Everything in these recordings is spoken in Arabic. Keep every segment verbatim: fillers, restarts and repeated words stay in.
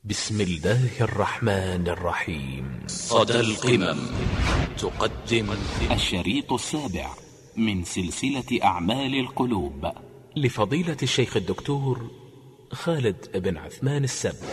بسم الله الرحمن الرحيم. صدى القمم تقدم الشريط السابع من سلسلة أعمال القلوب لفضيلة الشيخ الدكتور خالد بن عثمان السبت.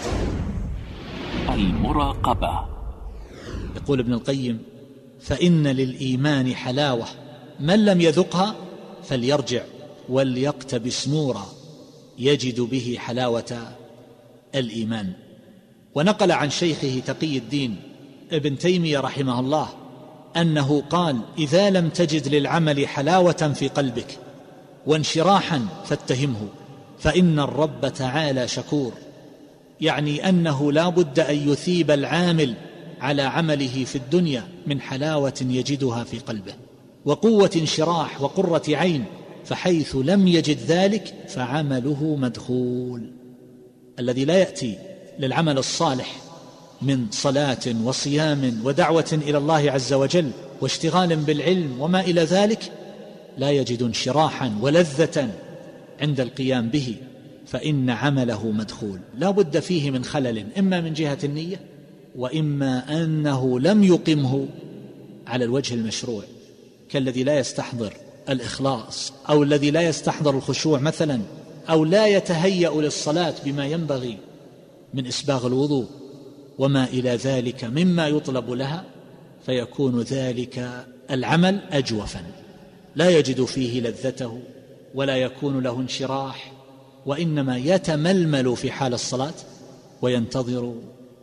المراقبة. يقول ابن القيم: فإن للإيمان حلاوة من لم يذقها فليرجع وليقتبس نورا يجد به حلاوة الإيمان. ونقل عن شيخه تقي الدين ابن تيمية رحمه الله أنه قال: إذا لم تجد للعمل حلاوة في قلبك وانشراحا فاتهمه، فإن الرب تعالى شكور. يعني أنه لا بد أن يثيب العامل على عمله في الدنيا من حلاوة يجدها في قلبه وقوة انشراح وقرة عين، فحيث لم يجد ذلك فعمله مدخول. الذي لا يأتي للعمل الصالح من صلاة وصيام ودعوة إلى الله عز وجل واشتغال بالعلم وما إلى ذلك لا يجد انشراحا ولذة عند القيام به، فإن عمله مدخول. لا بد فيه من خلل، إما من جهة النية وإما أنه لم يقمه على الوجه المشروع، كالذي لا يستحضر الإخلاص، أو الذي لا يستحضر الخشوع مثلا، أو لا يتهيأ للصلاة بما ينبغي من إسباغ الوضوء وما إلى ذلك مما يطلب لها، فيكون ذلك العمل أجوفا لا يجد فيه لذته ولا يكون له انشراح، وإنما يتململ في حال الصلاة وينتظر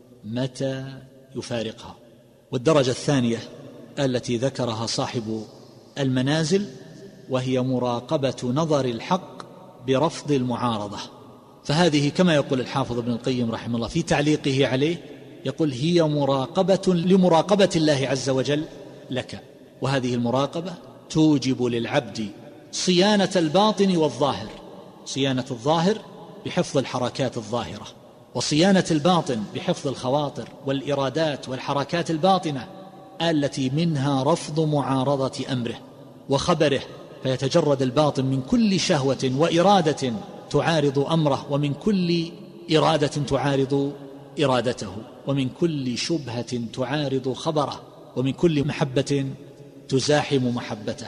متى يفارقها. والدرجة الثانية التي ذكرها صاحب المنازل وهي مراقبة نظر الحق برفض المعارضة، فهذه كما يقول الحافظ ابن القيم رحمه الله في تعليقه عليه، يقول: هي مراقبة لمراقبة الله عز وجل لك. وهذه المراقبة توجب للعبد صيانة الباطن والظاهر، صيانة الظاهر بحفظ الحركات الظاهرة، وصيانة الباطن بحفظ الخواطر والإرادات والحركات الباطنة التي منها رفض معارضة أمره وخبره، فيتجرد الباطن من كل شهوة وإرادة تعارض أمره، ومن كل إرادة تعارض إرادته، ومن كل شبهة تعارض خبره، ومن كل محبة تزاحم محبته.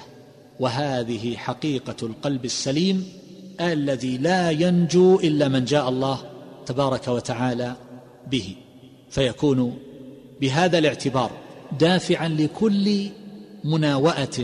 وهذه حقيقة القلب السليم الذي لا ينجو إلا من جاء الله تبارك وتعالى به، فيكون بهذا الاعتبار دافعا لكل مناوئة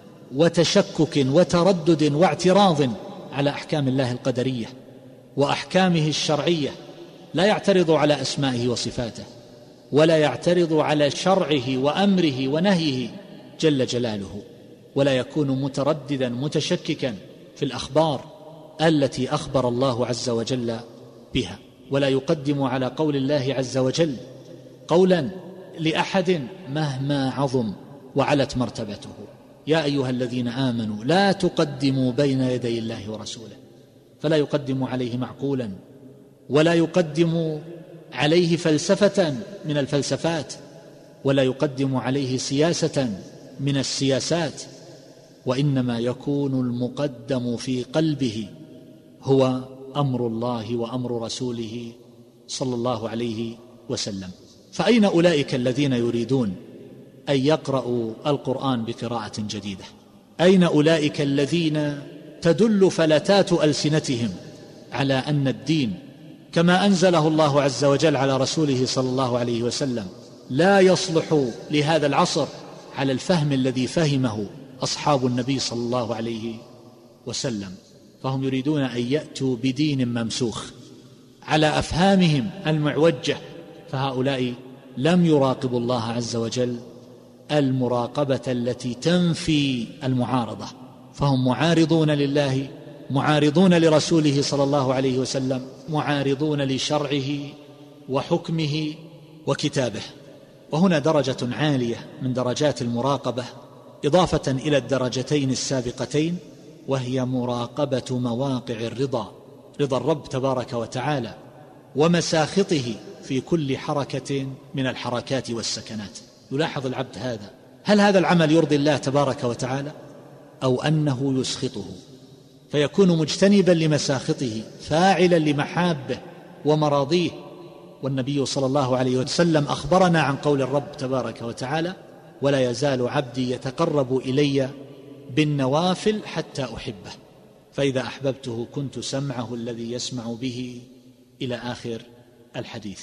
وتشكك وتردد واعتراض على أحكام الله القدرية وأحكامه الشرعية. لا يعترض على أسمائه وصفاته، ولا يعترض على شرعه وأمره ونهيه جل جلاله، ولا يكون مترددا متشككا في الأخبار التي أخبر الله عز وجل بها، ولا يقدم على قول الله عز وجل قولا لأحد مهما عظم وعلت مرتبته. يا أيها الذين آمنوا لا تقدموا بين يدي الله ورسوله، فلا يقدم عليه معقولا، ولا يقدم عليه فلسفة من الفلسفات، ولا يقدم عليه سياسة من السياسات، وإنما يكون المقدم في قلبه هو أمر الله وأمر رسوله صلى الله عليه وسلم. فأين أولئك الذين يريدون أن يقرأوا القرآن بقراءة جديدة؟ أين أولئك الذين تدل فلتات ألسنتهم على أن الدين كما أنزله الله عز وجل على رسوله صلى الله عليه وسلم لا يصلح لهذا العصر على الفهم الذي فهمه أصحاب النبي صلى الله عليه وسلم؟ فهم يريدون أن يأتوا بدين ممسوخ على أفهامهم المعوجة، فهؤلاء لم يراقبوا الله عز وجل المراقبة التي تنفي المعارضة، فهم معارضون لله، معارضون لرسوله صلى الله عليه وسلم، معارضون لشرعه وحكمه وكتابه. وهنا درجة عالية من درجات المراقبة إضافة إلى الدرجتين السابقتين، وهي مراقبة مواقع الرضا، رضا الرب تبارك وتعالى ومساخطه في كل حركة من الحركات والسكنات. يلاحظ العبد هذا، هل هذا العمل يرضي الله تبارك وتعالى أو أنه يسخطه، فيكون مجتنبا لمساخطه فاعلا لمحابه ومراضيه، والنبي صلى الله عليه وسلم أخبرنا عن قول الرب تبارك وتعالى: ولا يزال عبدي يتقرب إلي بالنوافل حتى أحبه، فإذا أحببته كنت سمعه الذي يسمع به، إلى آخر الحديث.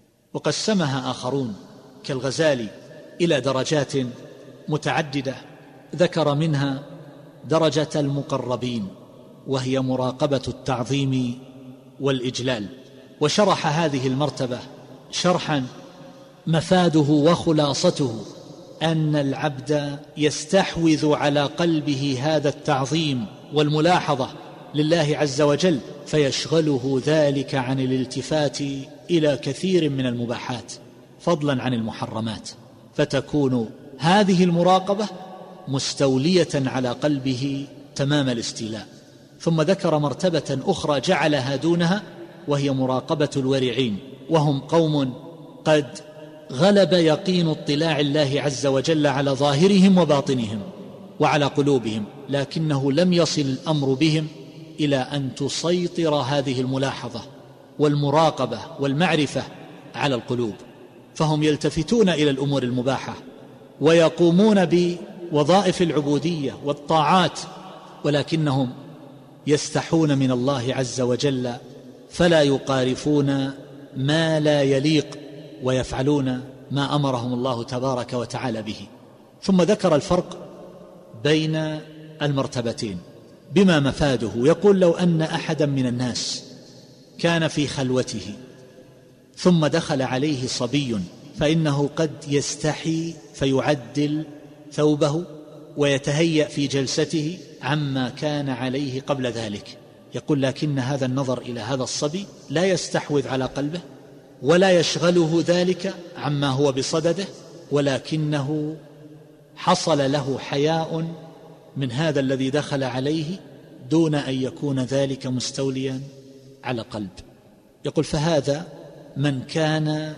وقسمها آخرون كالغزالي إلى درجات متعددة، ذكر منها درجة المقربين، وهي مراقبة التعظيم والإجلال، وشرح هذه المرتبة شرحا مفاده وخلاصته أن العبد يستحوذ على قلبه هذا التعظيم والملاحظة لله عز وجل، فيشغله ذلك عن الالتفات إلى كثير من المباحات فضلا عن المحرمات، فتكون هذه المراقبة مستولية على قلبه تمام الاستيلاء. ثم ذكر مرتبة أخرى جعلها دونها، وهي مراقبة الورعين، وهم قوم قد غلب يقين اطلاع الله عز وجل على ظاهرهم وباطنهم وعلى قلوبهم، لكنه لم يصل الأمر بهم إلى أن تسيطر هذه الملاحظة والمراقبة والمعرفة على القلوب، فهم يلتفتون إلى الأمور المباحة ويقومون بوظائف العبودية والطاعات، ولكنهم يستحون من الله عز وجل فلا يقارفون ما لا يليق، ويفعلون ما أمرهم الله تبارك وتعالى به. ثم ذكر الفرق بين المرتبتين بما مفاده، يقول: لو أن أحدا من الناس كان في خلوته ثم دخل عليه صبي، فإنه قد يستحي فيعدل ثوبه ويتهيأ في جلسته عما كان عليه قبل ذلك. يقول: لكن هذا النظر إلى هذا الصبي لا يستحوذ على قلبه ولا يشغله ذلك عما هو بصدده، ولكنه حصل له حياء من هذا الذي دخل عليه دون أن يكون ذلك مستوليا على قلب. يقول: فهذا من كان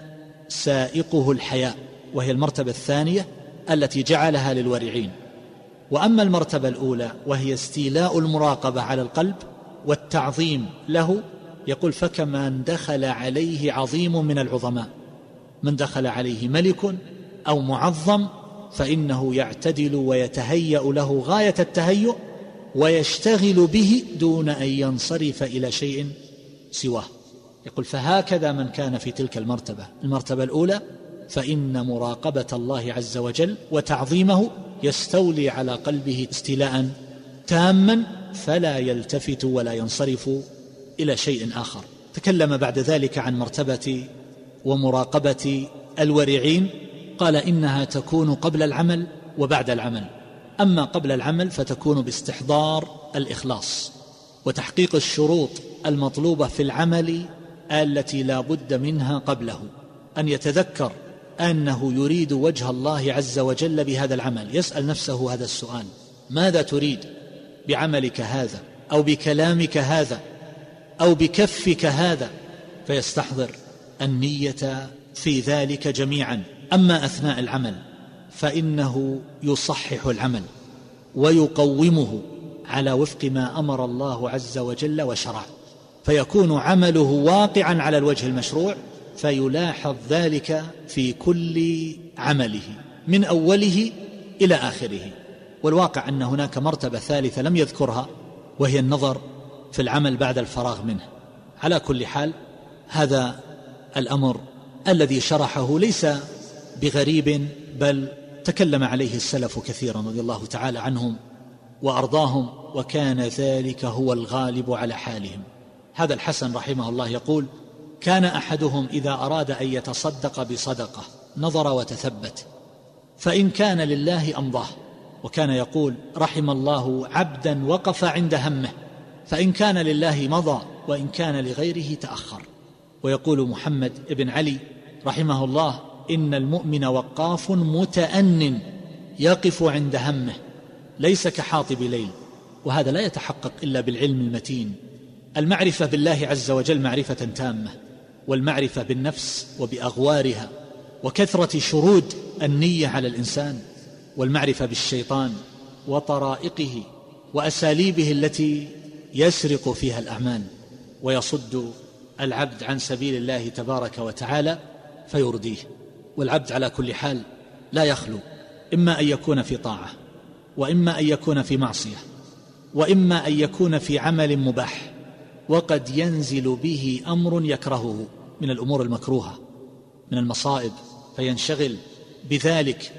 سائقه الحياء، وهي المرتبة الثانية التي جعلها للورعين. وأما المرتبة الأولى وهي استيلاء المراقبة على القلب والتعظيم له، يقول: فكمن دخل عليه عظيم من العظماء، من دخل عليه ملك أو معظم فإنه يعتدل ويتهيأ له غاية التهيؤ ويشتغل به دون أن ينصرف إلى شيء سواه. يقول: فهكذا من كان في تلك المرتبة المرتبة الأولى، فإن مراقبة الله عز وجل وتعظيمه يستولي على قلبه استيلاء تاما، فلا يلتفت ولا ينصرف إلى شيء آخر. تكلم بعد ذلك عن مرتبة ومراقبة الورعين، قال: إنها تكون قبل العمل وبعد العمل. أما قبل العمل فتكون باستحضار الإخلاص وتحقيق الشروط المطلوبة في العمل التي لا بد منها قبله، أن يتذكر أنه يريد وجه الله عز وجل بهذا العمل، يسأل نفسه هذا السؤال: ماذا تريد بعملك هذا أو بكلامك هذا أو بكفك هذا؟ فيستحضر النية في ذلك جميعا. أما أثناء العمل فإنه يصحح العمل ويقومه على وفق ما أمر الله عز وجل وشرع، فيكون عمله واقعا على الوجه المشروع، فيلاحظ ذلك في كل عمله من أوله إلى آخره. والواقع أن هناك مرتبة ثالثة لم يذكرها، وهي النظر في العمل بعد الفراغ منه. على كل حال هذا الأمر الذي شرحه ليس بغريب، بل تكلم عليه السلف كثيرا رضي الله تعالى عنهم وأرضاهم، وكان ذلك هو الغالب على حالهم. هذا الحسن رحمه الله يقول: كان أحدهم إذا أراد أن يتصدق بصدقة نظر وتثبت، فإن كان لله أمضاه. وكان يقول: رحم الله عبدا وقف عند همه، فإن كان لله مضى وإن كان لغيره تأخر. ويقول محمد بن علي رحمه الله: إن المؤمن وقاف متأن يقف عند همه ليس كحاطب ليل. وهذا لا يتحقق إلا بالعلم المتين. المعرفة بالله عز وجل معرفة تامة، والمعرفة بالنفس وبأغوارها وكثرة شرود النية على الإنسان، والمعرفة بالشيطان وطرائقه وأساليبه التي يسرق فيها الأعمال ويصد العبد عن سبيل الله تبارك وتعالى فيرديه. والعبد على كل حال لا يخلو، إما أن يكون في طاعة، وإما أن يكون في معصية، وإما أن يكون في عمل مباح، وقد ينزل به أمر يكرهه من الأمور المكروهة من المصائب فينشغل بذلك.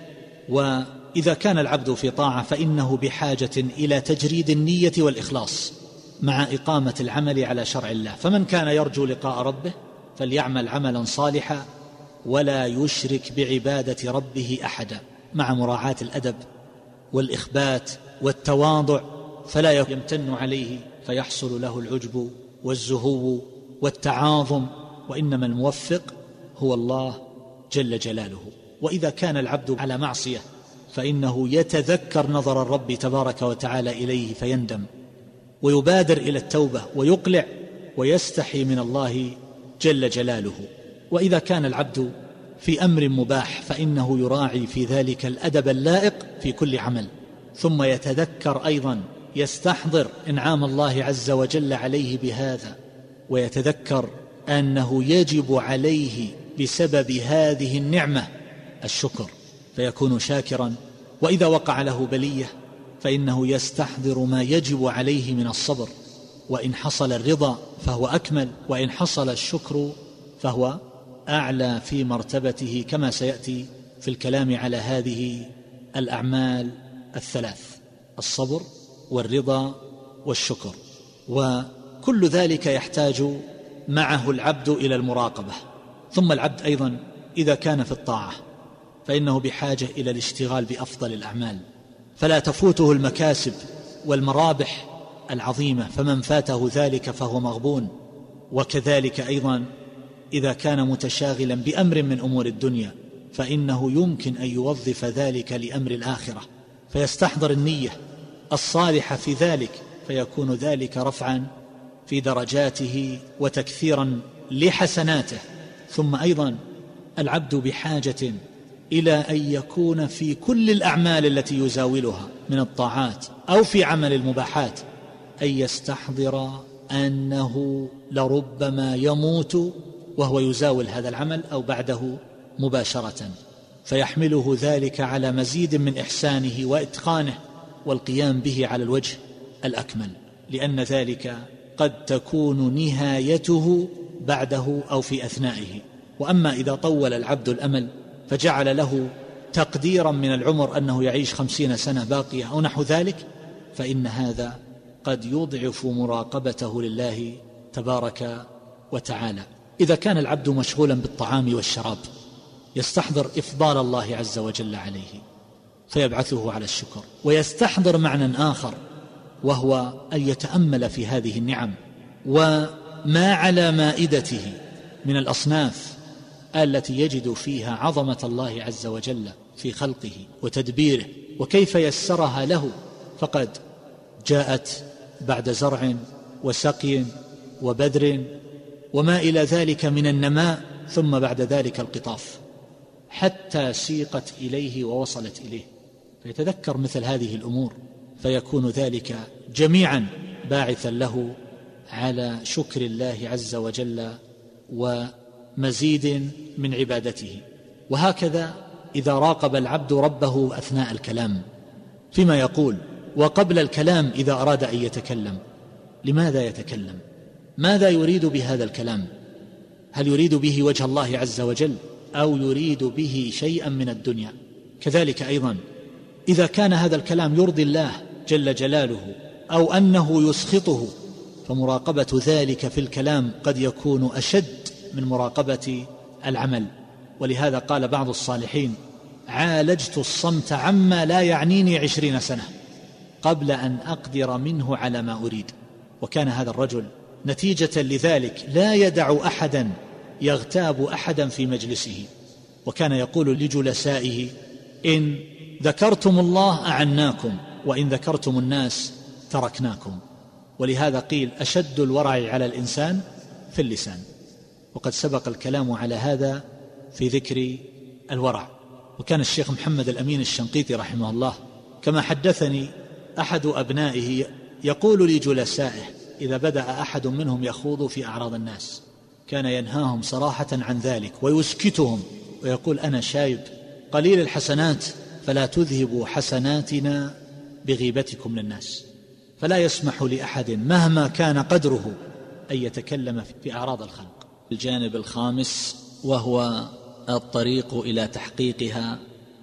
وإذا كان العبد في طاعة فإنه بحاجة إلى تجريد النية والإخلاص مع إقامة العمل على شرع الله. فمن كان يرجو لقاء ربه فليعمل عملا صالحا ولا يشرك بعبادة ربه أحدا، مع مراعاة الأدب والإخبات والتواضع، فلا يمتن عليه فيحصل له العجب والزهو والتعاظم، وإنما الموفق هو الله جل جلاله. وإذا كان العبد على معصية فإنه يتذكر نظر الرب تبارك وتعالى إليه فيندم ويبادر إلى التوبة ويقلع ويستحي من الله جل جلاله. وإذا كان العبد في أمر مباح فإنه يراعي في ذلك الأدب اللائق في كل عمل، ثم يتذكر أيضا، يستحضر إنعام الله عز وجل عليه بهذا، ويتذكر أنه يجب عليه بسبب هذه النعمة الشكر فيكون شاكرا. وإذا وقع له بلية فإنه يستحضر ما يجب عليه من الصبر، وإن حصل الرضا فهو أكمل، وإن حصل الشكر فهو أعلى في مرتبته، كما سيأتي في الكلام على هذه الأعمال الثلاث: الصبر والرضا والشكر. وكل ذلك يحتاج معه العبد إلى المراقبة. ثم العبد أيضا إذا كان في الطاعة فإنه بحاجة إلى الاشتغال بأفضل الأعمال، فلا تفوته المكاسب والمرابح العظيمة، فمن فاته ذلك فهو مغبون. وكذلك أيضا إذا كان متشاغلا بأمر من أمور الدنيا فإنه يمكن أن يوظف ذلك لأمر الآخرة، فيستحضر النية الصالحة في ذلك، فيكون ذلك رفعا في درجاته وتكثيرا لحسناته. ثم أيضا العبد بحاجة إلى أن يكون في كل الأعمال التي يزاولها من الطاعات أو في عمل المباحات أن يستحضر أنه لربما يموت وهو يزاول هذا العمل أو بعده مباشرة، فيحمله ذلك على مزيد من إحسانه وإتقانه والقيام به على الوجه الأكمل، لأن ذلك قد تكون نهايته بعده أو في أثنائه. وأما إذا طول العبد الأمل فجعل له تقديرا من العمر أنه يعيش خمسين سنة باقية أو نحو ذلك، فإن هذا قد يضعف مراقبته لله تبارك وتعالى. إذا كان العبد مشغولا بالطعام والشراب يستحضر إفضال الله عز وجل عليه فيبعثه على الشكر، ويستحضر معنى آخر وهو أن يتأمل في هذه النعم وما على مائدته من الأصناف التي يجد فيها عظمة الله عز وجل في خلقه وتدبيره، وكيف يسرها له، فقد جاءت بعد زرع وسقي وبذر وما إلى ذلك من النماء، ثم بعد ذلك القطاف حتى سيقت إليه ووصلت إليه، فيتذكر مثل هذه الأمور فيكون ذلك جميعا باعثا له على شكر الله عز وجل ومزيد من عبادته. وهكذا إذا راقب العبد ربه أثناء الكلام فيما يقول، وقبل الكلام إذا أراد أن يتكلم، لماذا يتكلم؟ ماذا يريد بهذا الكلام؟ هل يريد به وجه الله عز وجل أو يريد به شيئا من الدنيا؟ كذلك أيضا إذا كان هذا الكلام يرضي الله جل جلاله أو أنه يسخطه، فمراقبة ذلك في الكلام قد يكون أشد من مراقبة العمل. ولهذا قال بعض الصالحين: عالجت الصمت عما لا يعنيني عشرين سنة قبل أن أقدر منه على ما أريد. وكان هذا الرجل نتيجة لذلك لا يدع أحدا يغتاب أحدا في مجلسه، وكان يقول لجلسائه: إن ذكرتم الله أعناكم، وإن ذكرتم الناس تركناكم. ولهذا قيل: أشد الورع على الإنسان في اللسان. وقد سبق الكلام على هذا في ذكر الورع. وكان الشيخ محمد الأمين الشنقيطي رحمه الله كما حدثني أحد أبنائه يقول لجلسائه إذا بدأ أحد منهم يخوض في أعراض الناس كان ينهاهم صراحة عن ذلك ويسكتهم ويقول: أنا شايب قليل الحسنات، فلا تذهبوا حسناتنا بغيبتكم للناس. فلا يسمح لأحد مهما كان قدره أن يتكلم في أعراض الخلق. الجانب الخامس وهو الطريق إلى تحقيقها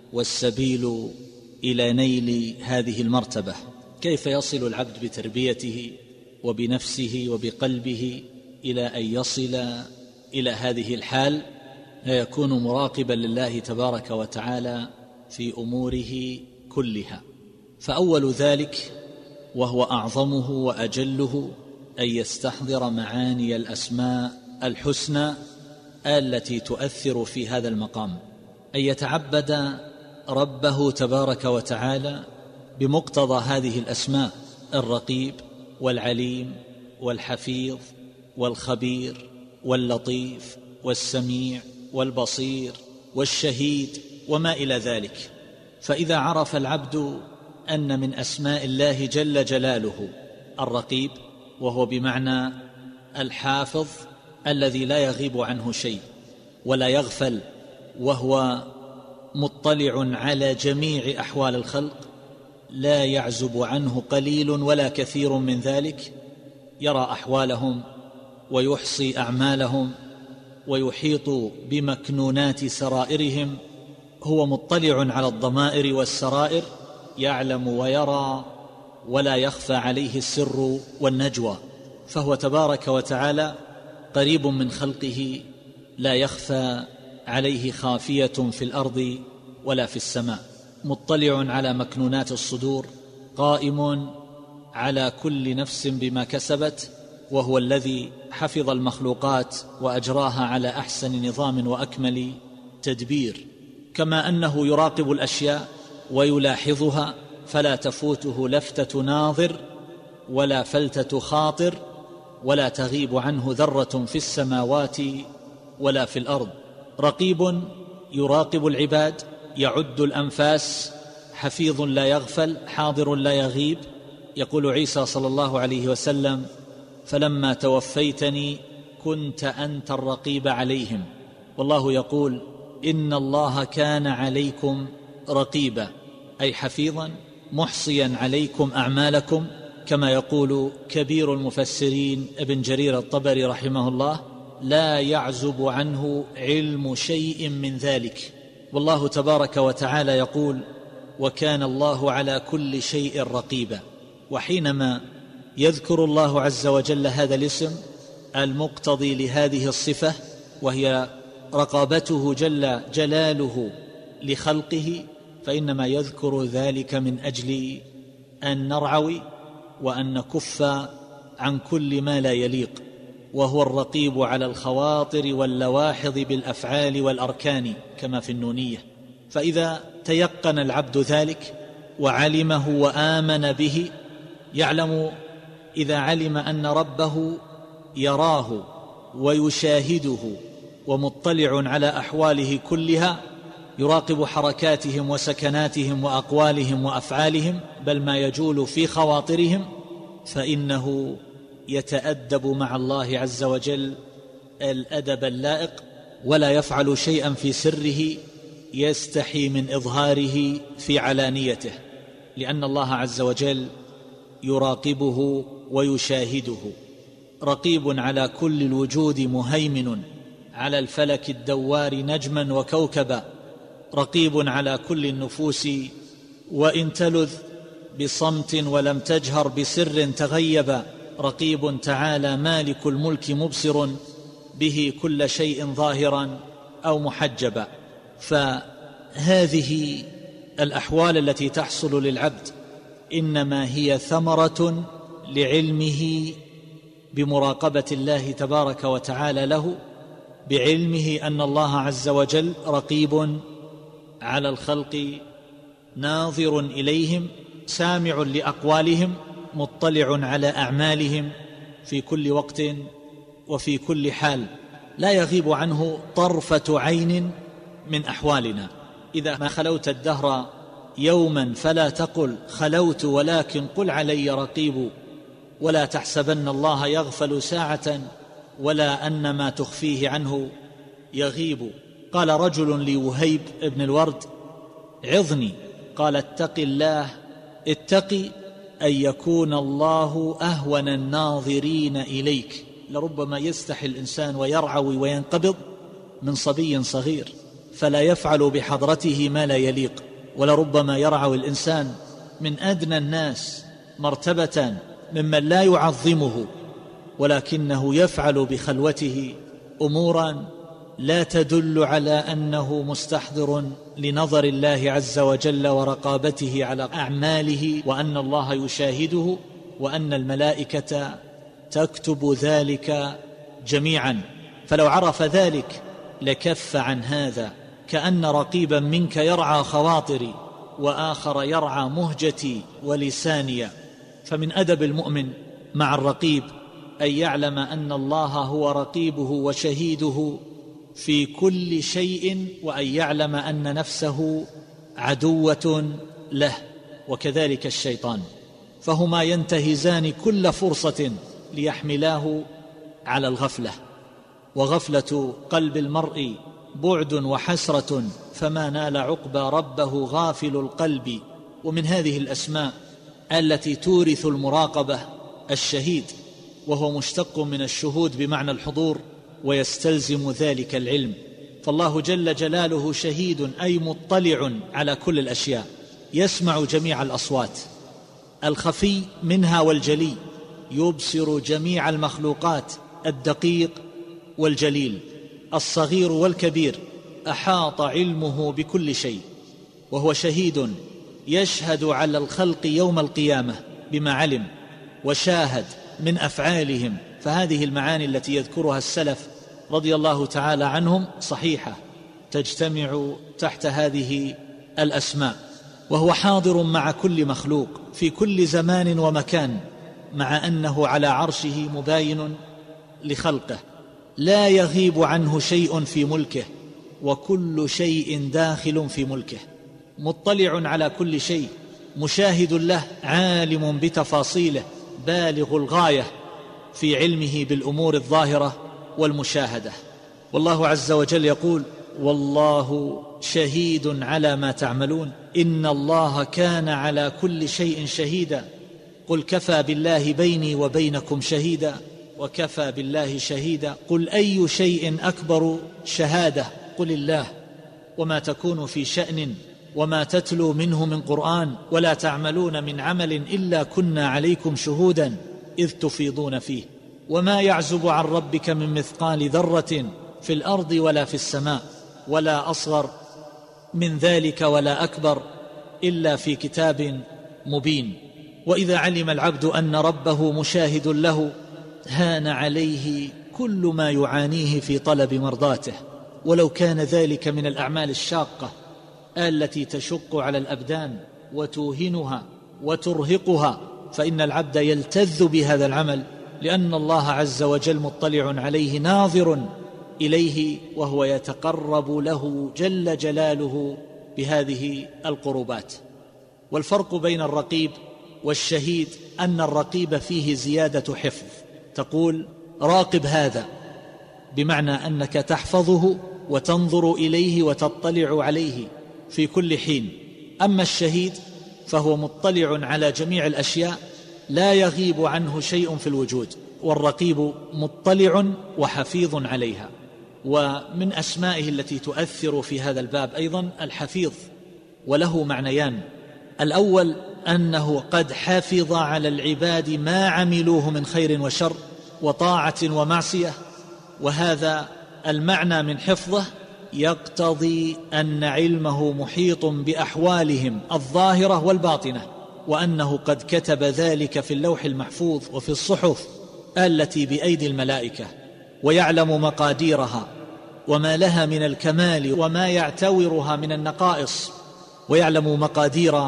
والسبيل إلى نيل هذه المرتبة. كيف يصل العبد بتربيته وبنفسه وبقلبه إلى أن يصل إلى هذه الحال، يكون مراقبا لله تبارك وتعالى في أموره كلها. فأول ذلك وهو أعظمه وأجله أن يستحضر معاني الأسماء الحسنى التي تؤثر في هذا المقام، أن يتعبد ربه تبارك وتعالى بمقتضى هذه الأسماء: الرقيب والعليم والحفيظ والخبير واللطيف والسميع والبصير والشهيد وما إلى ذلك. فإذا عرف العبد أن من أسماء الله جل جلاله الرقيب، وهو بمعنى الحافظ الذي لا يغيب عنه شيء ولا يغفل، وهو مطلع على جميع أحوال الخلق، لا يعزب عنه قليل ولا كثير من ذلك، يرى أحوالهم ويحصي أعمالهم ويحيط بمكنونات سرائرهم، هو مطلع على الضمائر والسرائر، يعلم ويرى ولا يخفى عليه السر والنجوى. فهو تبارك وتعالى قريب من خلقه، لا يخفى عليه خافية في الأرض ولا في السماء، مطلع على مكنونات الصدور، قائم على كل نفس بما كسبت، وهو الذي حفظ المخلوقات وأجراها على أحسن نظام وأكمل تدبير. كما أنه يراقب الأشياء ويلاحظها، فلا تفوته لفتة ناظر ولا فلتة خاطر، ولا تغيب عنه ذرة في السماوات ولا في الأرض. رقيب يراقب العباد، يعد الأنفاس، حفيظ لا يغفل، حاضر لا يغيب. يقول عيسى صلى الله عليه وسلم: فلما توفيتني كنت أنت الرقيب عليهم. والله يقول: إن الله كان عليكم رقيبا، أي حفيظا محصيا عليكم أعمالكم، كما يقول كبير المفسرين ابن جرير الطبري رحمه الله: لا يعزب عنه علم شيء من ذلك. والله تبارك وتعالى يقول: وكان الله على كل شيء رقيبا. وحينما يذكر الله عز وجل هذا الاسم المقتضي لهذه الصفة، وهي رقابته جل جلاله لخلقه، فإنما يذكر ذلك من أجل أن نرعوي وأن نكف عن كل ما لا يليق. وهو الرقيب على الخواطر واللواحظ بالأفعال والأركان كما في النونية. فإذا تيقن العبد ذلك وعلمه وآمن به، يعلم إذا علم أن ربه يراه ويشاهده ومطلع على أحواله كلها، يراقب حركاتهم وسكناتهم وأقوالهم وأفعالهم، بل ما يجول في خواطرهم، فإنه يتأدب مع الله عز وجل الأدب اللائق، ولا يفعل شيئا في سره يستحي من إظهاره في علانيته، لأن الله عز وجل يراقبه ويشاهده. رقيب على كل الوجود، مهيمن على الفلك الدوار نجما وكوكبا، رقيب على كل النفوس وإن تلذ بصمت ولم تجهر بسر تغيبا، رقيب تعالى مالك الملك مبصر به كل شيء ظاهرا أو محجبا. فهذه الأحوال التي تحصل للعبد إنما هي ثمرة لعلمه بمراقبة الله تبارك وتعالى له، بعلمه أن الله عز وجل رقيب على الخلق، ناظر إليهم، سامع لأقوالهم، مطلع على أعمالهم في كل وقت وفي كل حال، لا يغيب عنه طرفة عين من أحوالنا. إذا ما خلوت الدهر يوما فلا تقل خلوت، ولكن قل علي رقيب، ولا تحسبن الله يغفل ساعة ولا أن ما تخفيه عنه يغيب. قال رجل لوهيب بن الورد: عظني. قال: اتق الله، اتقي أن يكون الله أهون الناظرين إليك. لربما يستحي الإنسان ويرعوي وينقبض من صبي صغير فلا يفعل بحضرته ما لا يليق، ولربما يرعوي الإنسان من أدنى الناس مرتبة ممن لا يعظمه، ولكنه يفعل بخلوته أمورا لا تدل على أنه مستحضر لنظر الله عز وجل ورقابته على أعماله، وأن الله يشاهده، وأن الملائكة تكتب ذلك جميعا. فلو عرف ذلك لكف عن هذا، كأن رقيبا منك يرعى خواطري وآخر يرعى مهجتي ولساني. فمن أدب المؤمن مع الرقيب أن يعلم أن الله هو رقيبه وشهيده في كل شيء، وأن يعلم أن نفسه عدوة له، وكذلك الشيطان، فهما ينتهزان كل فرصة ليحملاه على الغفلة. وغفلة قلب المرء بعد وحسرة، فما نال عقبى ربه غافل القلب. ومن هذه الأسماء التي تورث المراقبة الشهيد، وهو مشتق من الشهود بمعنى الحضور، ويستلزم ذلك العلم. فالله جل جلاله شهيد، أي مطلع على كل الأشياء، يسمع جميع الأصوات الخفي منها والجلي، يبصر جميع المخلوقات الدقيق والجليل، الصغير والكبير، أحاط علمه بكل شيء. وهو شهيد يشهد على الخلق يوم القيامة بما علم وشاهد من أفعالهم. فهذه المعاني التي يذكرها السلف رضي الله تعالى عنهم صحيحة، تجتمع تحت هذه الأسماء. وهو حاضر مع كل مخلوق في كل زمان ومكان، مع أنه على عرشه مباين لخلقه، لا يغيب عنه شيء في ملكه، وكل شيء داخل في ملكه، مطلع على كل شيء، مشاهد له، عالم بتفاصيله، بالغ الغاية في علمه بالأمور الظاهرة والمشاهدة. والله عز وجل يقول: والله شهيد على ما تعملون إن الله كان على كل شيء شهيدا. قل كفى بالله بيني وبينكم شهيدا وكفى بالله شهيدا. قل أي شيء أكبر شهادة؟ قل الله. وما تكون في شأن وما تتلو منه من قرآن ولا تعملون من عمل إلا كنا عليكم شهودا إذ تفيضون فيه، وما يعزب عن ربك من مثقال ذرة في الأرض ولا في السماء، ولا أصغر من ذلك ولا أكبر إلا في كتاب مبين. وإذا علم العبد أن ربه مشاهد له هان عليه كل ما يعانيه في طلب مرضاته، ولو كان ذلك من الأعمال الشاقة التي تشق على الأبدان وتوهنها وترهقها، فإن العبد يلتذ بهذا العمل، لأن الله عز وجل مطلع عليه ناظر إليه، وهو يتقرب له جل جلاله بهذه القربات. والفرق بين الرقيب والشهيد أن الرقيب فيه زيادة حفظ، تقول راقب هذا، بمعنى أنك تحفظه وتنظر إليه وتطلع عليه في كل حين. أما الشهيد فهو مطلع على جميع الأشياء، لا يغيب عنه شيء في الوجود، والرقيب مطلع وحفيظ عليها. ومن أسمائه التي تؤثر في هذا الباب أيضا الحفيظ، وله معنيان: الأول أنه قد حفظ على العباد ما عملوه من خير وشر وطاعة ومعصية، وهذا المعنى من حفظه يقتضي أن علمه محيط بأحوالهم الظاهرة والباطنة، وأنه قد كتب ذلك في اللوح المحفوظ وفي الصحف التي بأيدي الملائكة، ويعلم مقاديرها وما لها من الكمال وما يعتورها من النقائص، ويعلم مقادير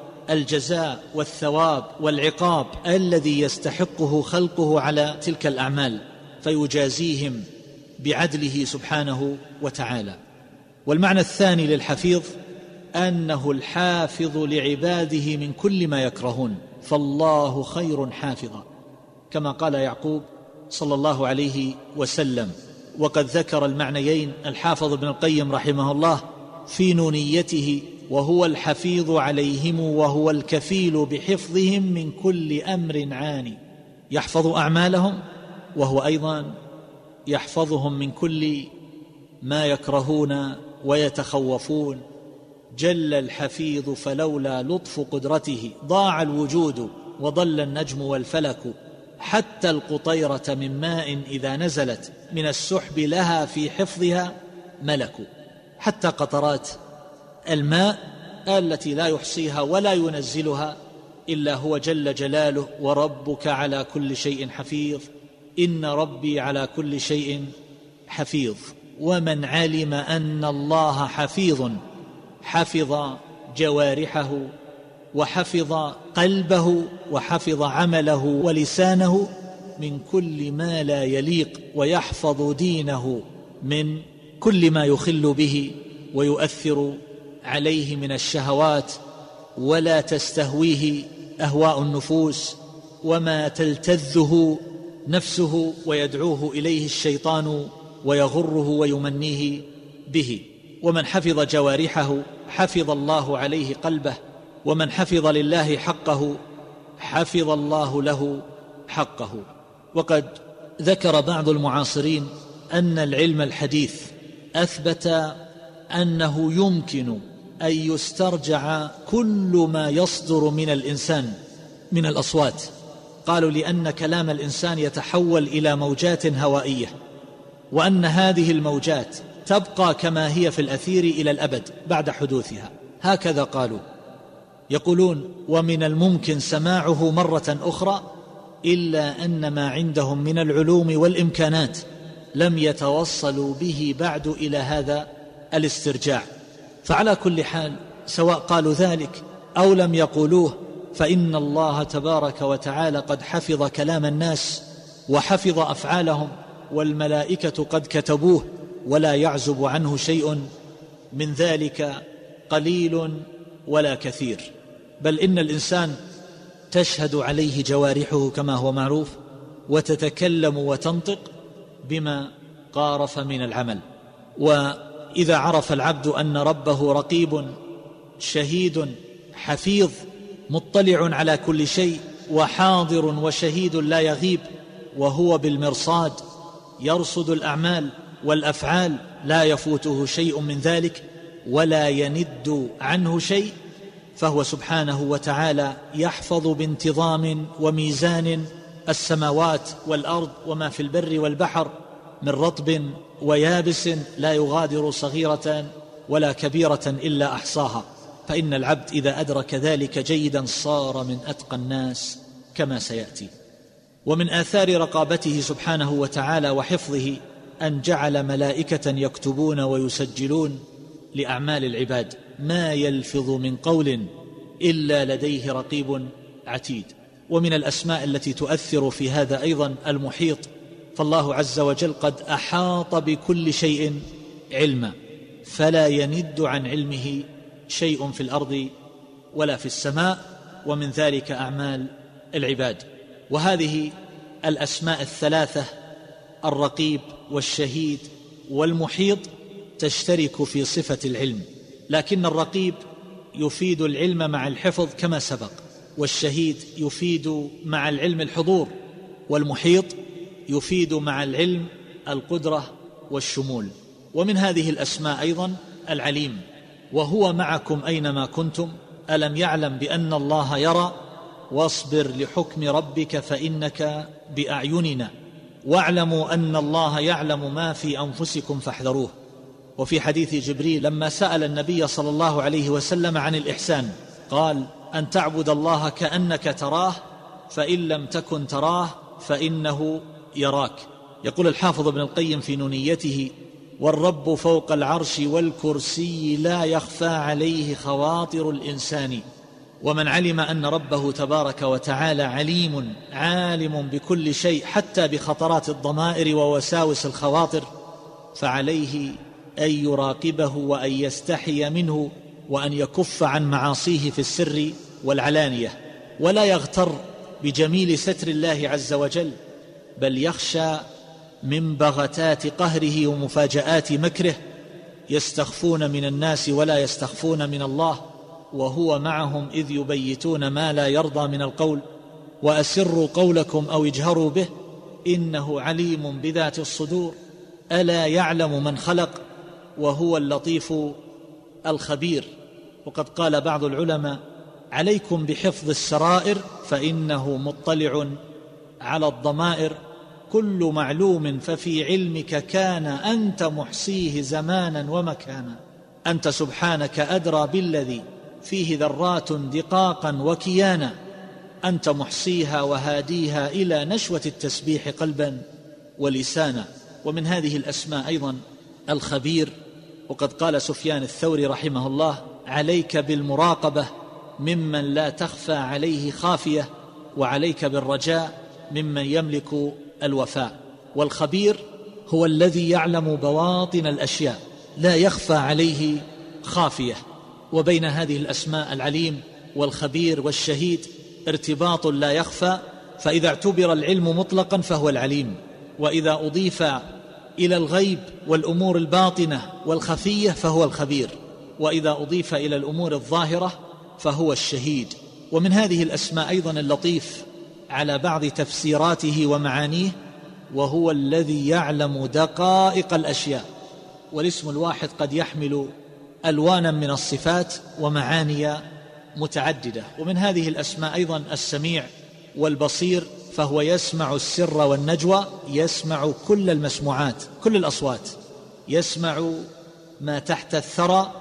الجزاء والثواب والعقاب الذي يستحقه خلقه على تلك الأعمال، فيجازيهم بعدله سبحانه وتعالى. والمعنى الثاني للحفيظ أنه الحافظ لعباده من كل ما يكرهون، فالله خير حافظا، كما قال يعقوب: صلى الله عليه وسلم. وقد ذكر المعنيين الحافظ ابن القيم رحمه الله في نونيته: وهو الحفيظ عليهم وهو الكفيل بحفظهم من كل أمر عاني. يحفظ أعمالهم وهو أيضا يحفظهم من كل ما يكرهون ويتخوفون. جل الحفيظ فلولا لطف قدرته ضاع الوجود وضل النجم والفلك، حتى القطيرة من ماء إذا نزلت من السحب لها في حفظها ملك. حتى قطرات الماء التي لا يحصيها ولا ينزلها إلا هو جل جلاله: وربك على كل شيء حفيظ، إن ربي على كل شيء حفيظ. ومن علم أن الله حفيظ حفظ جوارحه وحفظ قلبه وحفظ عمله ولسانه من كل ما لا يليق، ويحفظ دينه من كل ما يخل به ويؤثر عليه من الشهوات، ولا تستهويه أهواء النفوس وما تلتذه نفسه ويدعوه إليه الشيطان ويغره ويمنيه به. ومن حفظ جوارحه حفظ الله عليه قلبه، ومن حفظ لله حقه حفظ الله له حقه. وقد ذكر بعض المعاصرين أن العلم الحديث أثبت أنه يمكن أن يسترجع كل ما يصدر من الإنسان من الأصوات. قالوا لأن كلام الإنسان يتحول إلى موجات هوائية، وأن هذه الموجات تبقى كما هي في الأثير إلى الأبد بعد حدوثها. هكذا قالوا. يقولون: ومن الممكن سماعه مرة أخرى، إلا أن ما عندهم من العلوم والإمكانات لم يتوصلوا به بعد إلى هذا الاسترجاع. فعلى كل حال، سواء قالوا ذلك أو لم يقولوه، فإن الله تبارك وتعالى قد حفظ كلام الناس وحفظ أفعالهم، والملائكة قد كتبوه، ولا يعزب عنه شيء من ذلك قليل ولا كثير. بل إن الإنسان تشهد عليه جوارحه كما هو معروف، وتتكلم وتنطق بما قارف من العمل. وإذا عرف العبد أن ربه رقيب شهيد حفيظ مطلع على كل شيء، وحاضر وشهيد لا يغيب، وهو بالمرصاد يرصد الأعمال والأفعال، لا يفوته شيء من ذلك ولا يند عنه شيء، فهو سبحانه وتعالى يحفظ بانتظام وميزان السماوات والأرض وما في البر والبحر من رطب ويابس، لا يغادر صغيرة ولا كبيرة إلا أحصاها. فإن العبد إذا أدرك ذلك جيدا صار من أتقى الناس كما سيأتي. ومن آثار رقابته سبحانه وتعالى وحفظه أن جعل ملائكة يكتبون ويسجلون لأعمال العباد، ما يلفظ من قول إلا لديه رقيب عتيد. ومن الأسماء التي تؤثر في هذا أيضا المحيط، فالله عز وجل قد أحاط بكل شيء علما، فلا يند عن علمه شيء في الأرض ولا في السماء، ومن ذلك أعمال العباد. وهذه الأسماء الثلاثة الرقيب والشهيد والمحيط تشترك في صفة العلم، لكن الرقيب يفيد العلم مع الحفظ كما سبق، والشهيد يفيد مع العلم الحضور، والمحيط يفيد مع العلم القدرة والشمول. ومن هذه الأسماء أيضا العليم، وهو معكم أينما كنتم، ألم يعلم بأن الله يرى، واصبر لحكم ربك فإنك بأعيننا، واعلموا أن الله يعلم ما في أنفسكم فاحذروه. وفي حديث جبريل لما سأل النبي صلى الله عليه وسلم عن الإحسان قال: أن تعبد الله كأنك تراه، فإن لم تكن تراه فإنه يراك. يقول الحافظ ابن القيم في نونيته: والرب فوق العرش والكرسي لا يخفى عليه خواطر الإنسان. ومن علم أن ربه تبارك وتعالى عليم عالم بكل شيء حتى بخطرات الضمائر ووساوس الخواطر، فعليه أن يراقبه وأن يستحي منه، وأن يكف عن معاصيه في السر والعلانية، ولا يغتر بجميل ستر الله عز وجل، بل يخشى من بغتات قهره ومفاجآت مكره. يستخفون من الناس ولا يستخفون من الله، وهو معهم إذ يبيتون ما لا يرضى من القول، وأسروا قولكم أو اجهروا به إنه عليم بذات الصدور. ألا يعلم من خلق وهو اللطيف الخبير. وقد قال بعض العلماء: عليكم بحفظ السرائر فإنه مطلع على الضمائر، كل معلوم ففي علمك كان، أنت محصيه زمانا ومكانا. أنت سبحانك أدرى بالذي فيه ذرات دقاقا وكيانا، أنت محصيها وهاديها إلى نشوة التسبيح قلبا ولسانا. ومن هذه الأسماء أيضا الخبير. وقد قال سفيان الثوري رحمه الله: عليك بالمراقبة ممن لا تخفى عليه خافية، وعليك بالرجاء ممن يملك الوفاء. والخبير هو الذي يعلم بواطن الأشياء لا يخفى عليه خافية. وبين هذه الأسماء العليم والخبير والشهيد ارتباط لا يخفى، فإذا اعتبر العلم مطلقا فهو العليم، وإذا أضيف إلى الغيب والأمور الباطنة والخفية فهو الخبير، وإذا أضيف إلى الأمور الظاهرة فهو الشهيد. ومن هذه الأسماء أيضا اللطيف على بعض تفسيراته ومعانيه، وهو الذي يعلم دقائق الأشياء. والاسم الواحد قد يحمل ألوانا من الصفات ومعاني متعددة. ومن هذه الأسماء أيضا السميع والبصير، فهو يسمع السر والنجوى، يسمع كل المسموعات، كل الأصوات، يسمع ما تحت الثرى،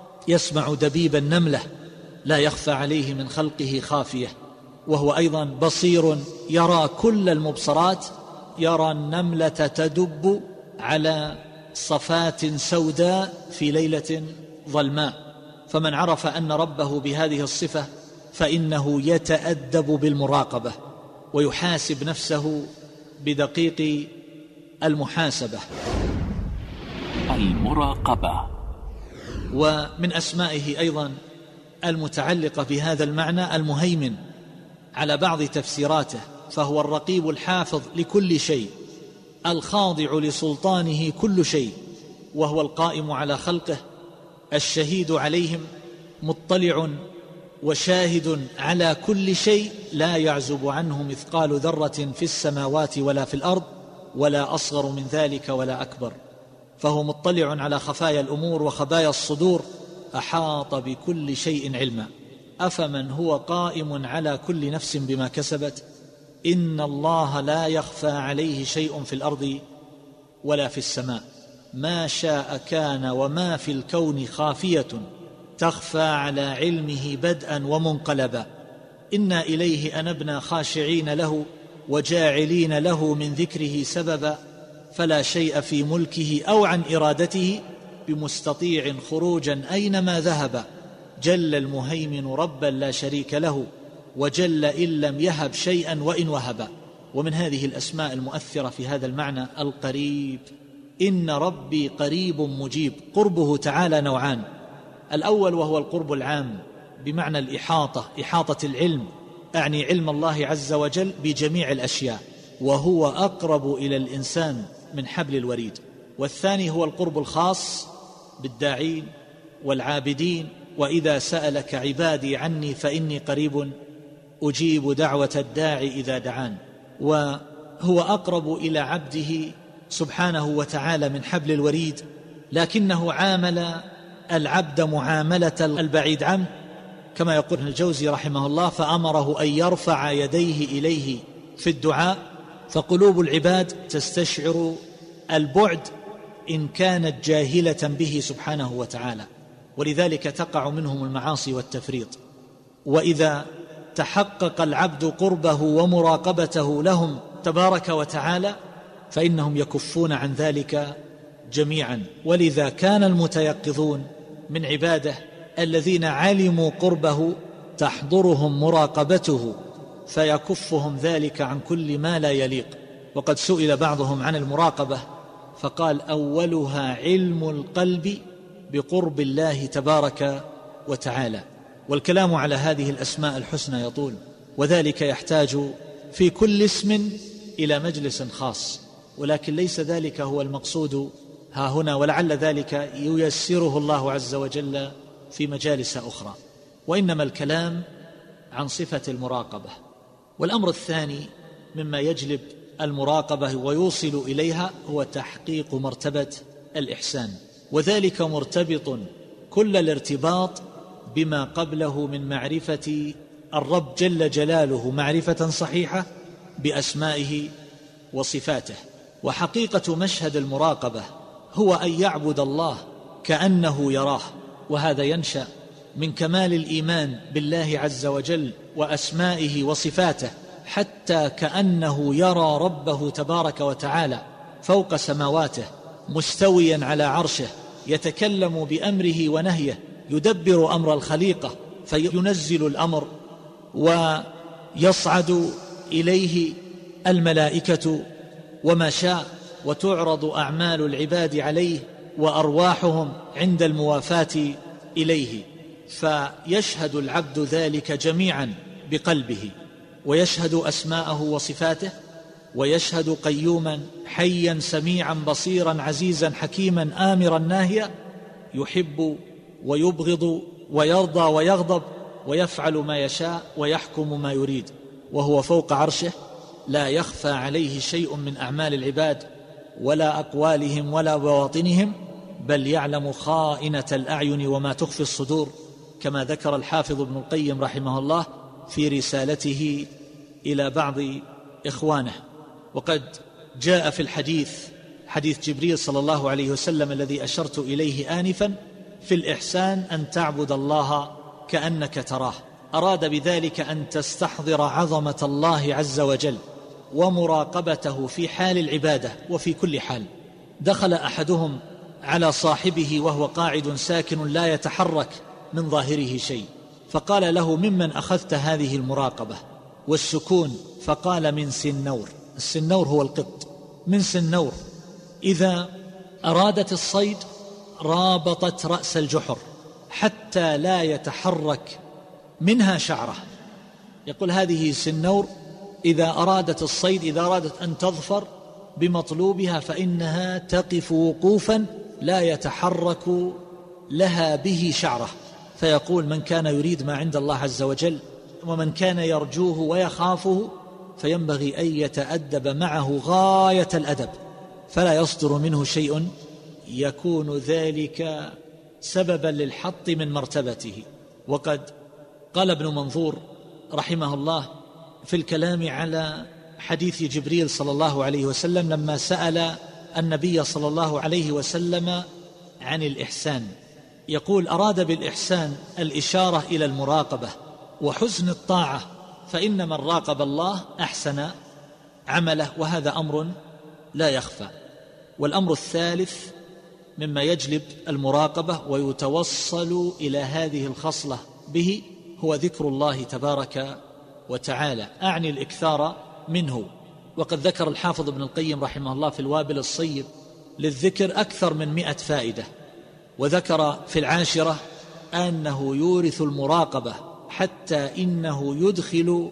يسمع دبيب النملة، لا يخفى عليه من خلقه خافية. وهو أيضا بصير، يرى كل المبصرات، يرى النملة تدب على صفات سوداء في ليلة ظلماء. فمن عرف أن ربه بهذه الصفة فإنه يتأدب بالمراقبة ويحاسب نفسه بدقيق المحاسبة. المراقبة. ومن أسمائه أيضا المتعلقة بهذا المعنى المهيمن على بعض تفسيراته، فهو الرقيب الحافظ لكل شيء، الخاضع لسلطانه كل شيء، وهو القائم على خلقه، الشهيد عليهم، مطلع وشاهد على كل شيء، لا يعزب عنه مثقال ذرة في السماوات ولا في الأرض، ولا أصغر من ذلك ولا أكبر. فهو مطلع على خفايا الأمور وخبايا الصدور، أحاط بكل شيء علما. أفمن هو قائم على كل نفس بما كسبت، إن الله لا يخفى عليه شيء في الأرض ولا في السماء، ما شاء كان، وما في الكون خافية تخفى على علمه بدءا ومنقلبا. إنا إليه أنبنا خاشعين له وجاعلين له من ذكره سببا، فلا شيء في ملكه أو عن إرادته بمستطيع خروجا أينما ذهب. جل المهيمن ربا لا شريك له، وجل إن لم يهب شيئا وإن وهب. ومن هذه الأسماء المؤثرة في هذا المعنى القريب. إن ربي قريب مجيب. قربه تعالى نوعان: الأول وهو القرب العام بمعنى الإحاطة، إحاطة العلم، أعني علم الله عز وجل بجميع الأشياء، وهو أقرب إلى الإنسان من حبل الوريد. والثاني هو القرب الخاص بالداعين والعابدين: وإذا سألك عبادي عني فإني قريب أجيب دعوة الداعي إذا دعان. وهو أقرب إلى عبده سبحانه وتعالى من حبل الوريد، لكنه عامل العبد معاملة البعيد عنه، كما يقول ابن الجوزي رحمه الله: فأمره أن يرفع يديه إليه في الدعاء، فقلوب العباد تستشعر البعد إن كانت جاهلة به سبحانه وتعالى، ولذلك تقع منهم المعاصي والتفريط. وإذا تحقق العبد قربه ومراقبته لهم تبارك وتعالى فإنهم يكفون عن ذلك جميعا. ولذا كان المتيقظون من عباده الذين علموا قربه تحضرهم مراقبته، فيكفهم ذلك عن كل ما لا يليق. وقد سئل بعضهم عن المراقبة فقال: أولها علم القلب بقرب الله تبارك وتعالى. والكلام على هذه الأسماء الحسنى يطول، وذلك يحتاج في كل اسم إلى مجلس خاص، ولكن ليس ذلك هو المقصود ها هنا، ولعل ذلك ييسره الله عز وجل في مجالس أخرى. وإنما الكلام عن صفة المراقبة. والأمر الثاني مما يجلب المراقبة ويوصل إليها هو تحقيق مرتبة الإحسان، وذلك مرتبط كل الارتباط بما قبله من معرفة الرب جل جلاله معرفة صحيحة بأسمائه وصفاته. وحقيقة مشهد المراقبة هو أن يعبد الله كأنه يراه، وهذا ينشأ من كمال الإيمان بالله عز وجل وأسمائه وصفاته، حتى كأنه يرى ربه تبارك وتعالى فوق سماواته مستويا على عرشه، يتكلم بأمره ونهيه، يدبر أمر الخليقة، فينزل الأمر ويصعد إليه الملائكة وما شاء، وتعرض أعمال العباد عليه وأرواحهم عند الموافاة إليه، فيشهد العبد ذلك جميعا بقلبه، ويشهد أسماءه وصفاته، ويشهد قيوما حيا سميعا بصيرا عزيزا حكيما آمرا ناهيا، يحب ويبغض ويرضى ويغضب، ويفعل ما يشاء ويحكم ما يريد، وهو فوق عرشه لا يخفى عليه شيء من أعمال العباد ولا أقوالهم ولا بواطنهم، بل يعلم خائنة الأعين وما تخفي الصدور، كما ذكر الحافظ ابن القيم رحمه الله في رسالته إلى بعض إخوانه. وقد جاء في الحديث حديث جبريل صلى الله عليه وسلم الذي أشرت إليه آنفا في الإحسان أن تعبد الله كأنك تراه، أراد بذلك أن تستحضر عظمة الله عز وجل ومراقبته في حال العبادة وفي كل حال. دخل أحدهم على صاحبه وهو قاعد ساكن لا يتحرك من ظاهره شيء، فقال له: ممن أخذت هذه المراقبة والسكون؟ فقال: من سنور. السنور هو القط، من سنور إذا أرادت الصيد رابطت رأس الجحر حتى لا يتحرك منها شعره. يقول هذه سنور إذا أرادت الصيد، إذا أرادت أن تظفر بمطلوبها فإنها تقف وقوفا لا يتحرك لها به شعره. فيقول: من كان يريد ما عند الله عز وجل ومن كان يرجوه ويخافه فينبغي أن يتأدب معه غاية الأدب، فلا يصدر منه شيء يكون ذلك سببا للحط من مرتبته. وقد قال ابن منظور رحمه الله في الكلام على حديث جبريل صلى الله عليه وسلم لما سأل النبي صلى الله عليه وسلم عن الإحسان، يقول: أراد بالإحسان الإشارة إلى المراقبة وحسن الطاعة، فإن من راقب الله أحسن عمله، وهذا أمر لا يخفى. والأمر الثالث مما يجلب المراقبة ويتوصل إلى هذه الخصلة به هو ذكر الله تبارك وتعالى، أعني الإكثار منه. وقد ذكر الحافظ ابن القيم رحمه الله في الوابل الصيب للذكر أكثر من مئة فائدة، وذكر في العاشرة أنه يورث المراقبة حتى إنه يدخل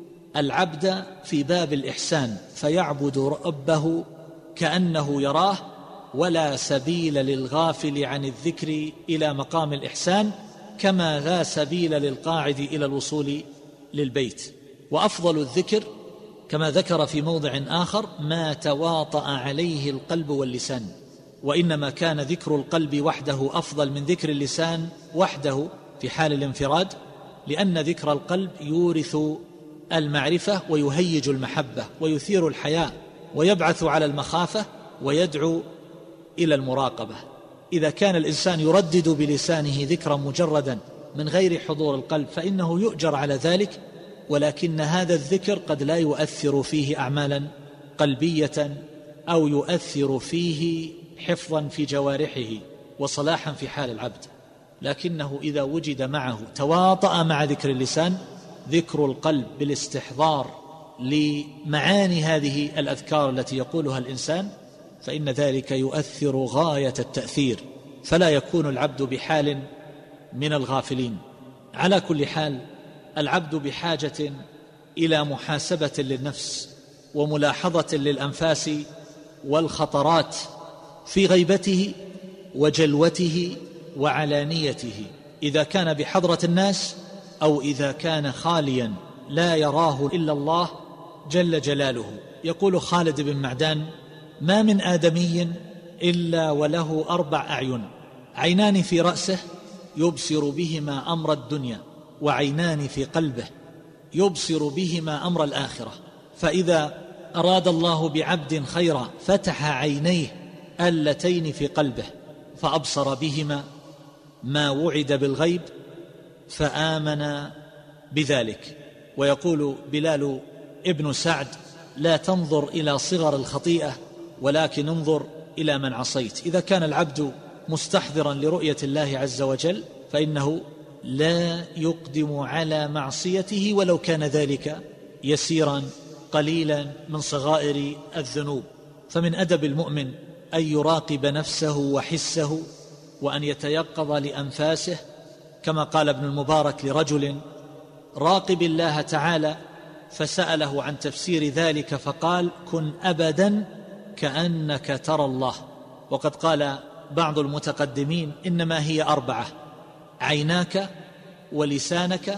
العبد في باب الإحسان فيعبد ربه كأنه يراه، ولا سبيل للغافل عن الذكر إلى مقام الإحسان، كما لا سبيل للقاعد إلى الوصول للبيت. وأفضل الذكر كما ذكر في موضع آخر ما تواطأ عليه القلب واللسان، وإنما كان ذكر القلب وحده أفضل من ذكر اللسان وحده في حال الانفراد، لأن ذكر القلب يورث المعرفة ويهيج المحبة ويثير الحياء ويبعث على المخافة ويدعو إلى المراقبة. إذا كان الإنسان يردد بلسانه ذكرا مجردا من غير حضور القلب فإنه يؤجر على ذلك، ولكن هذا الذكر قد لا يؤثر فيه أعمالا قلبية أو يؤثر فيه حفظا في جوارحه وصلاحا في حال العبد، لكنه إذا وجد معه تواطأ مع ذكر اللسان ذكر القلب بالاستحضار لمعاني هذه الأذكار التي يقولها الإنسان، فإن ذلك يؤثر غاية التأثير، فلا يكون العبد بحال من الغافلين. على كل حال العبد بحاجة إلى محاسبة للنفس وملاحظة للأنفاس والخطرات في غيبته وجلوته وعلانيته، إذا كان بحضرة الناس أو إذا كان خاليا لا يراه إلا الله جل جلاله. يقول خالد بن معدان: ما من آدمي إلا وله أربع أعين، عينان في رأسه يبصر بهما أمر الدنيا، وعينان في قلبه يبصر بهما أمر الآخرة، فإذا أراد الله بعبد خيرا فتح عينيه اللتين في قلبه فأبصر بهما ما وعد بالغيب فآمن بذلك. ويقول بلال ابن سعد: لا تنظر إلى صغر الخطيئة ولكن انظر إلى من عصيت. إذا كان العبد مستحضرا لرؤية الله عز وجل فإنه لا يقدم على معصيته ولو كان ذلك يسيرا قليلا من صغائر الذنوب. فمن أدب المؤمن أن يراقب نفسه وحسه، وأن يتيقظ لأنفاسه، كما قال ابن المبارك لرجل: راقب الله تعالى، فسأله عن تفسير ذلك فقال: كن أبدا كأنك ترى الله. وقد قال بعض المتقدمين: إنما هي أربعة: عيناك ولسانك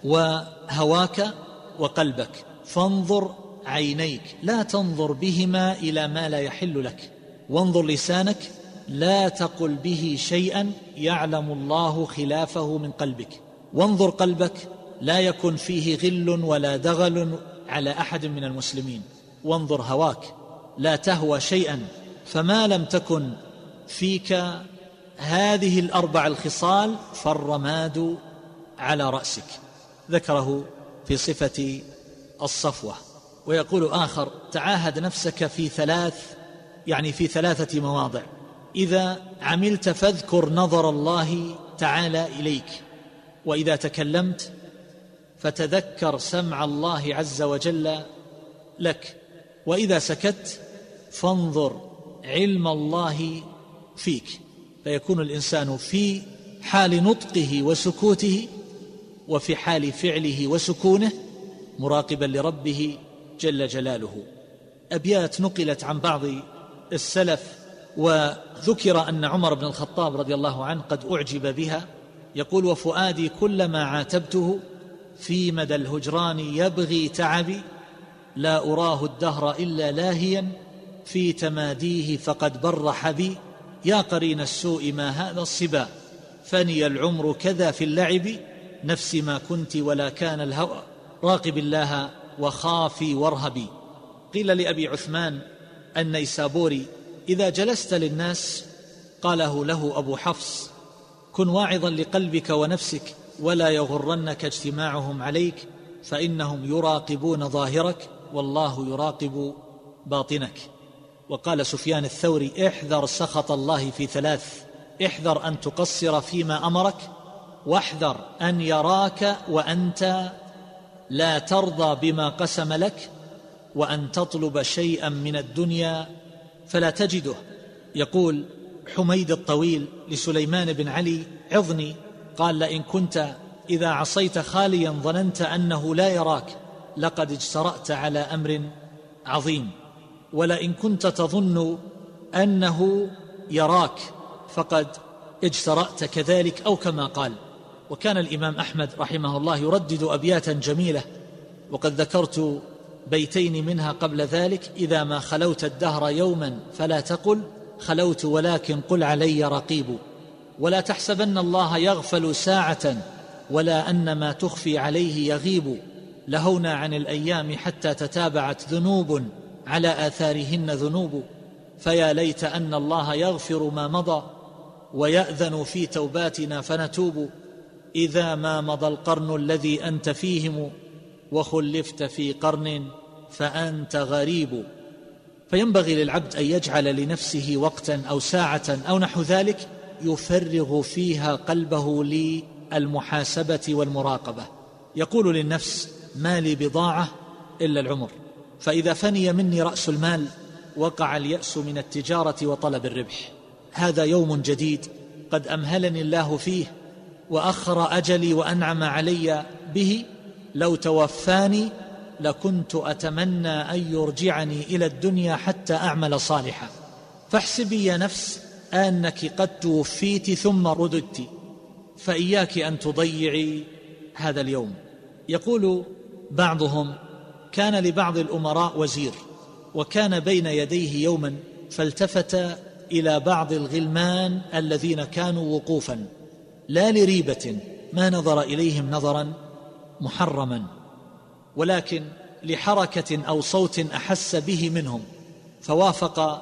وهواك وقلبك، فانظر عينيك لا تنظر بهما إلى ما لا يحل لك، وانظر لسانك لا تقل به شيئا يعلم الله خلافه من قلبك، وانظر قلبك لا يكن فيه غل ولا دغل على أحد من المسلمين، وانظر هواك لا تهوى شيئا، فما لم تكن فيك هذه الأربع الخصال فالرماد على رأسك. ذكره في صفة الصفوة. ويقول آخر: تعاهد نفسك في ثلاث، يعني في ثلاثة مواضع: إذا عملت فاذكر نظر الله تعالى إليك، وإذا تكلمت فتذكر سمع الله عز وجل لك، وإذا سكت فانظر علم الله فيك. فيكون الإنسان في حال نطقه وسكوته وفي حال فعله وسكونه مراقبا لربه جل جلاله. أبيات نقلت عن بعض السلف، وذكر أن عمر بن الخطاب رضي الله عنه قد أعجب بها. يقول: وفؤادي كلما عاتبته في مدى الهجران يبغي تعبي، لا أراه الدهر إلا لاهيا في تماديه فقد برح بي، يا قرين السوء ما هذا الصبا، فني العمر كذا في اللعب، نفسي ما كنت ولا كان الهوى، راقب الله وخافي وارهبي. قيل لأبي عثمان النيسابوري: إذا جلست للناس، قاله له أبو حفص: كن واعظا لقلبك ونفسك، ولا يغرنك اجتماعهم عليك، فإنهم يراقبون ظاهرك والله يراقب باطنك. وقال سفيان الثوري: احذر سخط الله في ثلاث: احذر أن تقصر فيما أمرك، واحذر أن يراك وأنت لا ترضى بما قسم لك، وأن تطلب شيئا من الدنيا فلا تجده. يقول حميد الطويل لسليمان بن علي: عظني. قال: لئن كنت إذا عصيت خاليا ظننت أنه لا يراك لقد اجترأت على أمر عظيم، ولئن كنت تظن أنه يراك فقد اجترأت كذلك، أو كما قال. وكان الإمام أحمد رحمه الله يردد أبياتا جميلة، وقد ذكرت بيتين منها قبل ذلك: إذا ما خلوت الدهر يوما فلا تقل خلوت ولكن قل علي رقيب، ولا تحسبن الله يغفل ساعة ولا أن ما تخفي عليه يغيب، لهونا عن الأيام حتى تتابعت ذنوب على آثارهن ذنوب، فيا ليت أن الله يغفر ما مضى ويأذن في توباتنا فنتوب، إذا ما مضى القرن الذي أنت فيهم وخلفت في قرن فأنت غريب. فينبغي للعبد أن يجعل لنفسه وقتا أو ساعة أو نحو ذلك يفرغ فيها قلبه للمحاسبة والمراقبة. يقول للنفس: ما لي بضاعة إلا العمر، فإذا فني مني رأس المال وقع اليأس من التجارة وطلب الربح. هذا يوم جديد قد أمهلني الله فيه وأخر أجلي وأنعم علي به، لو توفاني لكنت أتمنى أن يرجعني إلى الدنيا حتى أعمل صالحا، فاحسبي يا نفس أنك قد توفيت ثم رددت، فإياك أن تضيعي هذا اليوم. يقول بعضهم: كان لبعض الأمراء وزير، وكان بين يديه يوما فالتفت إلى بعض الغلمان الذين كانوا وقوفا، لا لريبة، ما نظر إليهم نظرا محرما، ولكن لحركة أو صوت أحس به منهم، فوافق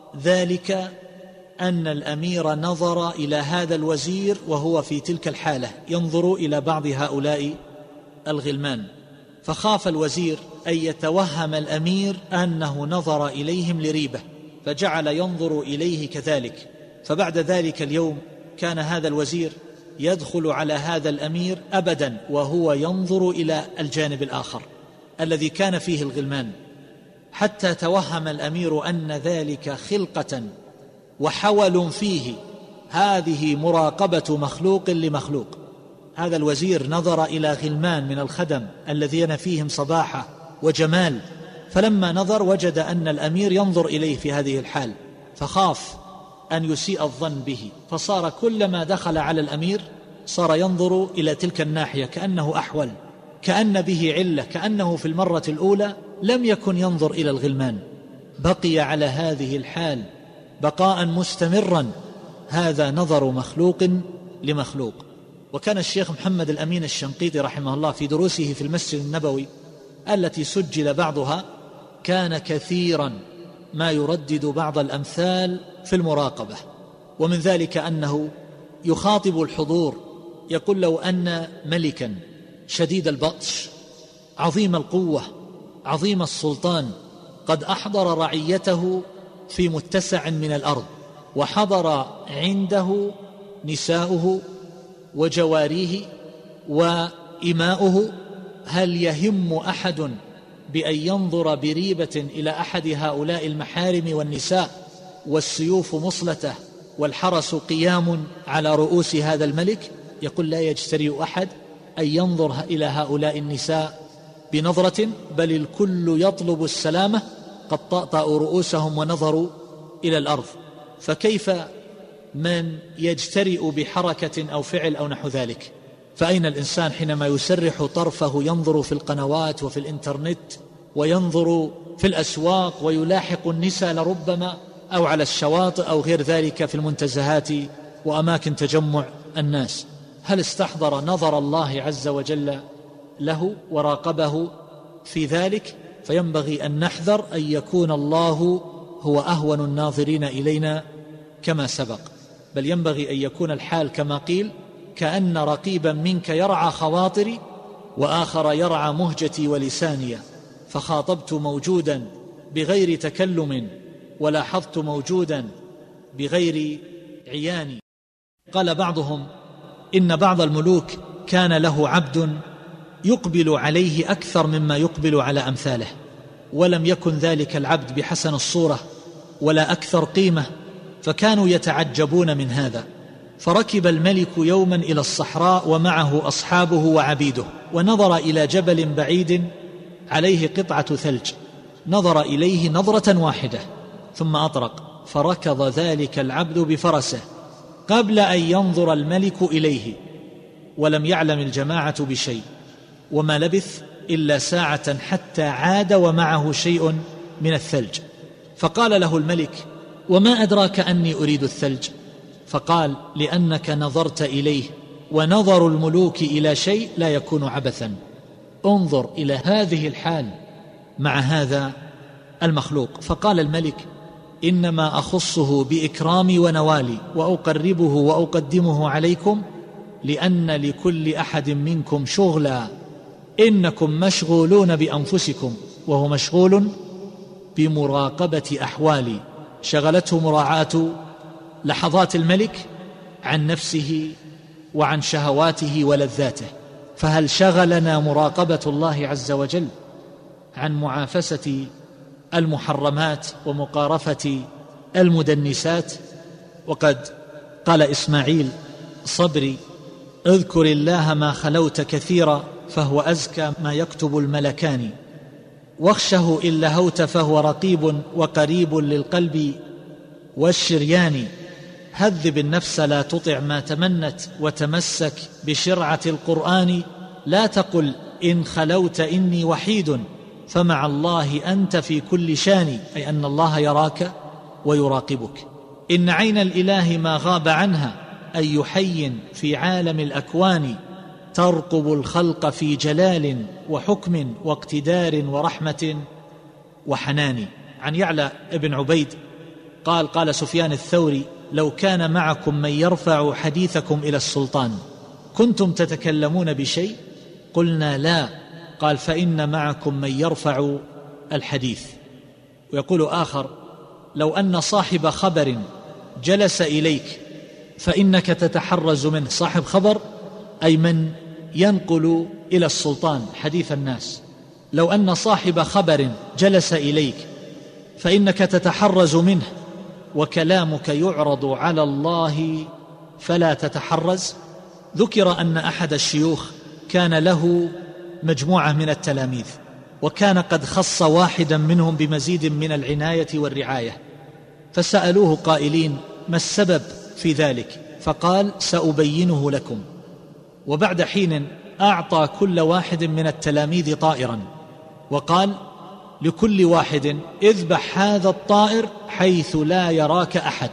ذلك أن الأمير نظر إلى هذا الوزير وهو في تلك الحالة ينظر إلى بعض هؤلاء الغلمان، فخاف الوزير أن يتوهم الأمير أنه نظر إليهم لريبة، فجعل ينظر إليه كذلك. فبعد ذلك اليوم كان هذا الوزير يدخل على هذا الأمير أبدا وهو ينظر إلى الجانب الآخر الذي كان فيه الغلمان، حتى توهم الأمير أن ذلك خلقة وحول فيه، هذه مراقبة مخلوق لمخلوق. هذا الوزير نظر إلى غلمان من الخدم الذين فيهم صباحة وجمال، فلما نظر وجد أن الأمير ينظر إليه في هذه الحال، فخاف أن يسيء الظن به، فصار كلما دخل على الأمير صار ينظر إلى تلك الناحية كأنه أحول، كأن به علة، كأنه في المرة الأولى لم يكن ينظر إلى الغلمان. بقي على هذه الحال بقاء مستمرا، هذا نظر مخلوق لمخلوق. وكان الشيخ محمد الأمين الشنقيطي رحمه الله في دروسه في المسجد النبوي التي سجل بعضها كان كثيرا ما يردد بعض الأمثال في المراقبة، ومن ذلك أنه يخاطب الحضور يقول: لو أن ملكا شديد البطش عظيم القوة عظيم السلطان قد أحضر رعيته في متسع من الأرض، وحضر عنده نساؤه وجواريه وإماؤه، هل يهم أحد بأن ينظر بريبة إلى أحد هؤلاء المحارم والنساء والسيوف مصلته والحرس قيام على رؤوس هذا الملك؟ يقول: لا يجترئ أحد أن ينظر إلى هؤلاء النساء بنظرة، بل الكل يطلب السلامة، قد طأطأوا رؤوسهم ونظروا إلى الأرض، فكيف من يجترئ بحركة أو فعل أو نحو ذلك؟ فأين الإنسان حينما يسرح طرفه ينظر في القنوات وفي الإنترنت وينظر في الأسواق ويلاحق النساء لربما، أو على الشواطئ أو غير ذلك في المنتزهات وأماكن تجمع الناس؟ هل استحضر نظر الله عز وجل له وراقبه في ذلك؟ فينبغي أن نحذر أن يكون الله هو أهون الناظرين إلينا كما سبق، بل ينبغي أن يكون الحال كما قيل: كأن رقيبا منك يرعى خواطري وآخر يرعى مهجتي ولساني، فخاطبت موجودا بغير تكلم ولاحظت موجودا بغير عياني. قال بعضهم: إن بعض الملوك كان له عبد يقبل عليه أكثر مما يقبل على أمثاله، ولم يكن ذلك العبد بحسن الصورة ولا أكثر قيمة، فكانوا يتعجبون من هذا. فركب الملك يوما إلى الصحراء ومعه أصحابه وعبيده، ونظر إلى جبل بعيد عليه قطعة ثلج، نظر إليه نظرة واحدة ثم أطرق، فركض ذلك العبد بفرسه قبل أن ينظر الملك إليه، ولم يعلم الجماعة بشيء، وما لبث إلا ساعة حتى عاد ومعه شيء من الثلج. فقال له الملك: وما أدراك أني أريد الثلج؟ فقال: لأنك نظرت إليه، ونظر الملوك إلى شيء لا يكون عبثا. انظر إلى هذه الحال مع هذا المخلوق. فقال الملك: إنما أخصه بإكرامي ونوالي، وأقربه وأقدمه عليكم، لأن لكل أحد منكم شغلا، إنكم مشغولون بأنفسكم، وهو مشغول بمراقبة أحوالي. شغلته مراعاة لحظات الملك عن نفسه وعن شهواته ولذاته، فهل شغلنا مراقبة الله عز وجل عن معافسة المحرمات ومقارفة المدنسات؟ وقد قال إسماعيل صبري: اذكر الله ما خلوت كثيرا، فهو أزكى ما يكتب الملكان، واخشه إن لهوت فهو رقيب وقريب للقلب والشريان. هذب النفس لا تطع ما تمنت وتمسك بشرعة القرآن. لا تقل إن خلوت إني وحيد فمع الله أنت في كل شان، أي أن الله يراك ويراقبك. إن عين الإله ما غاب عنها أي حي في عالم الأكوان، ترقب الخلق في جلال وحكم واقتدار ورحمة وحنان. عن يعلى ابن عبيد قال قال سفيان الثوري: لو كان معكم من يرفع حديثكم إلى السلطان كنتم تتكلمون بشيء؟ قلنا لا. قال: فإن معكم من يرفع الحديث. ويقول آخر: لو أن صاحب خبر جلس إليك فإنك تتحرز منه. صاحب خبر أي من ينقل إلى السلطان حديث الناس. لو أن صاحب خبر جلس إليك فإنك تتحرز منه وكلامك يعرض على الله فلا تتحرز. ذكر أن أحد الشيوخ كان له مجموعة من التلاميذ، وكان قد خص واحدا منهم بمزيد من العناية والرعاية، فسألوه قائلين: ما السبب في ذلك؟ فقال: سأبينه لكم. وبعد حين أعطى كل واحد من التلاميذ طائرا وقال: لكل واحد اذبح هذا الطائر حيث لا يراك أحد.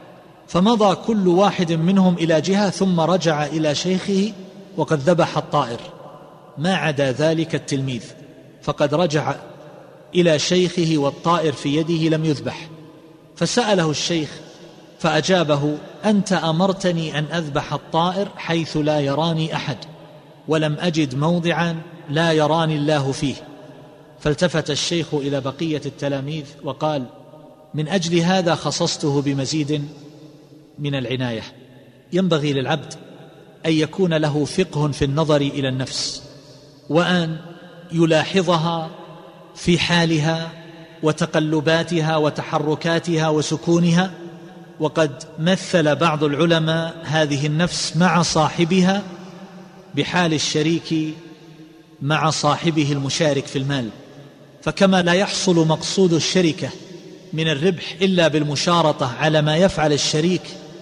فمضى كل واحد منهم إلى جهة ثم رجع إلى شيخه وقد ذبح الطائر، ما عدا ذلك التلميذ فقد رجع إلى شيخه والطائر في يده لم يذبح. فسأله الشيخ فأجابه: أنت أمرتني أن أذبح الطائر حيث لا يراني أحد، ولم أجد موضعا لا يراني الله فيه. فالتفت الشيخ إلى بقية التلاميذ وقال: من أجل هذا خصصته بمزيد من العناية. ينبغي للعبد أن يكون له فقه في النظر إلى النفس، وأن يلاحظها في حالها وتقلباتها وتحركاتها وسكونها. وقد مثل بعض العلماء هذه النفس مع صاحبها بحال الشريك مع صاحبه المشارك في المال. فكما لا يحصل مقصود الشركة من الربح إلا بالمشارطة على ما يفعل الشريك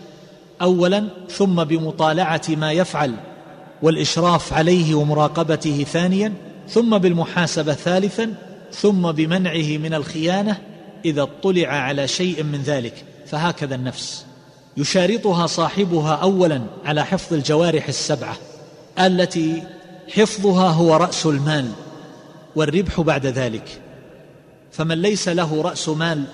أولا، ثم بمطالعة ما يفعل والإشراف عليه ومراقبته ثانيا، ثم بالمحاسبة ثالثا، ثم بمنعه من الخيانة إذا اطلع على شيء من ذلك. فهكذا النفس يشارطها صاحبها أولا على حفظ الجوارح السبعة التي حفظها هو رأس المال والربح بعد ذلك. فمن ليس له رأس مال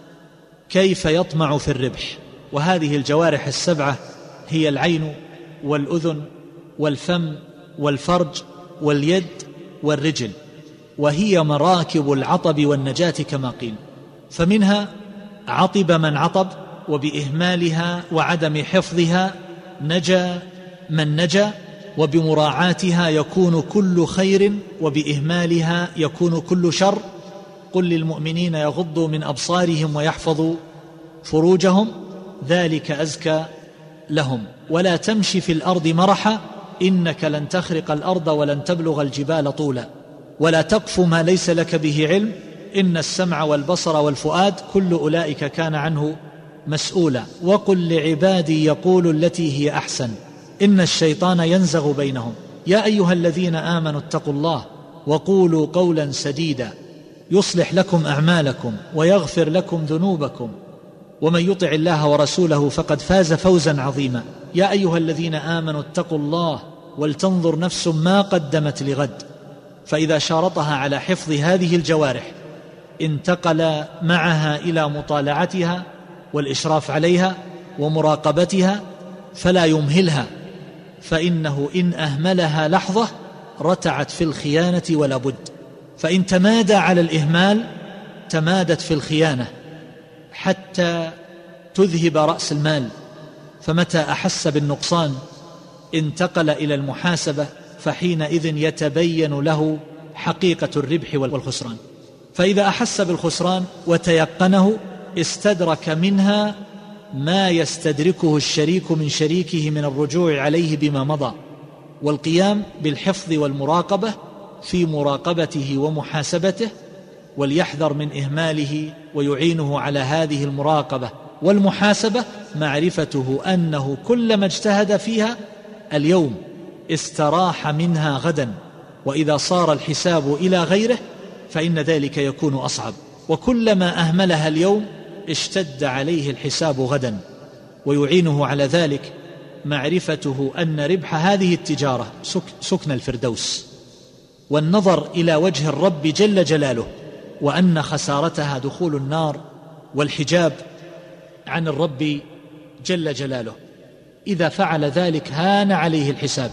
كيف يطمع في الربح؟ وهذه الجوارح السبعة هي العين والأذن والفم والفرج واليد والرجل، وهي مراكب العطب والنجاة كما قيل. فمنها عطب من عطب، وبإهمالها وعدم حفظها نجا من نجا، وبمراعاتها يكون كل خير، وبإهمالها يكون كل شر. قل للمؤمنين يغضوا من أبصارهم ويحفظوا فروجهم ذلك أزكى لهم. ولا تمشي في الأرض مرحا إنك لن تخرق الأرض ولن تبلغ الجبال طولا. ولا تقف ما ليس لك به علم إن السمع والبصر والفؤاد كل أولئك كان عنه مسؤولا. وقل لعبادي يقولوا التي هي أحسن إن الشيطان ينزغ بينهم. يا أيها الذين آمنوا اتقوا الله وقولوا قولا سديدا يصلح لكم أعمالكم ويغفر لكم ذنوبكم ومن يطع الله ورسوله فقد فاز فوزا عظيما. يا أيها الذين آمنوا اتقوا الله ولتنظر نفس ما قدمت لغد. فإذا شارطها على حفظ هذه الجوارح انتقل معها إلى مطالعتها والإشراف عليها ومراقبتها، فلا يمهلها، فإنه إن أهملها لحظة رتعت في الخيانة ولا بد. فإن تمادى على الإهمال تمادت في الخيانة حتى تذهب رأس المال. فمتى أحس بالنقصان انتقل إلى المحاسبة، فحينئذ يتبين له حقيقة الربح والخسران. فإذا أحس بالخسران وتيقنه استدرك منها ما يستدركه الشريك من شريكه من الرجوع عليه بما مضى، والقيام بالحفظ والمراقبة في مراقبته ومحاسبته وليحذر من إهماله. ويعينه على هذه المراقبة والمحاسبة معرفته أنه كلما اجتهد فيها اليوم استراح منها غدا، وإذا صار الحساب إلى غيره فإن ذلك يكون أصعب، وكلما أهملها اليوم اشتد عليه الحساب غدا. ويعينه على ذلك معرفته أن ربح هذه التجارة سكن الفردوس، والنظر إلى وجه الرب جل جلاله، وأن خسارتها دخول النار والحجاب عن الرب جل جلاله. إذا فعل ذلك هان عليه الحساب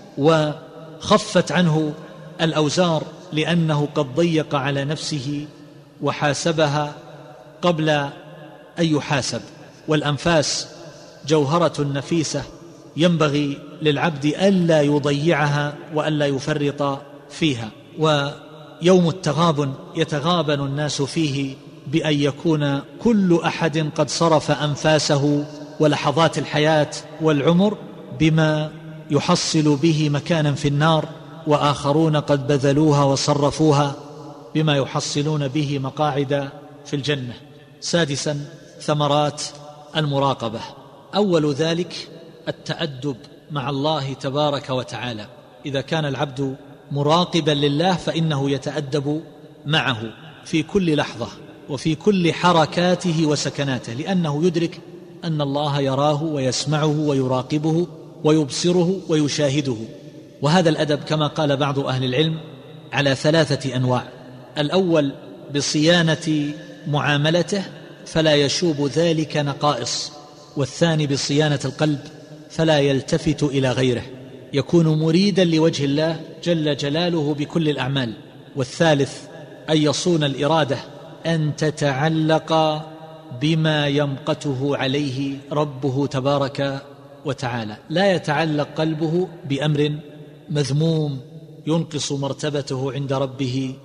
وخفت عنه الأوزار، لأنه قد ضيق على نفسه وحاسبها قبل أن يحاسب. والأنفاس جوهرة نفيسة ينبغي للعبد ألا يضيعها وألا يفرط فيها. ويوم التغابن يتغابن الناس فيه بأن يكون كل أحد قد صرف أنفاسه ولحظات الحياة والعمر بما يحصل به مكانا في النار، وآخرون قد بذلوها وصرفوها بما يحصلون به مقاعد في الجنة. سادسا، ثمرات المراقبة. أول ذلك التأدب مع الله تبارك وتعالى. إذا كان العبد مراقبا لله فإنه يتأدب معه في كل لحظة وفي كل حركاته وسكناته، لأنه يدرك أن الله يراه ويسمعه ويراقبه ويبصره ويشاهده. وهذا الأدب كما قال بعض أهل العلم على ثلاثة أنواع: الأول بصيانة معاملته فلا يشوب ذلك نقائص، والثاني بصيانة القلب فلا يلتفت إلى غيره، يكون مريدا لوجه الله جل جلاله بكل الأعمال، والثالث أن يصون الإرادة أن تتعلق بما يمقته عليه ربه تبارك وتعالى، لا يتعلق قلبه بأمر مذموم ينقص مرتبته عند ربه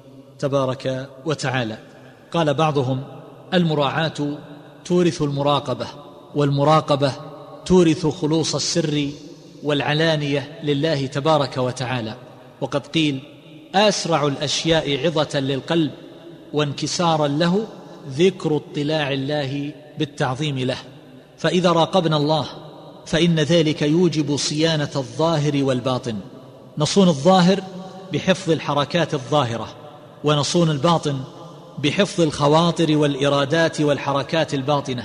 تبارك وتعالى. قال بعضهم: المراعاة تورث المراقبة، والمراقبة تورث خلوص السر والعلانية لله تبارك وتعالى. وقد قيل: أسرع الأشياء عظة للقلب وانكسارا له ذكر اطلاع الله بالتعظيم له. فإذا راقبنا الله فإن ذلك يوجب صيانة الظاهر والباطن، نصون الظاهر بحفظ الحركات الظاهرة، ونصون الباطن بحفظ الخواطر والإرادات والحركات الباطنة،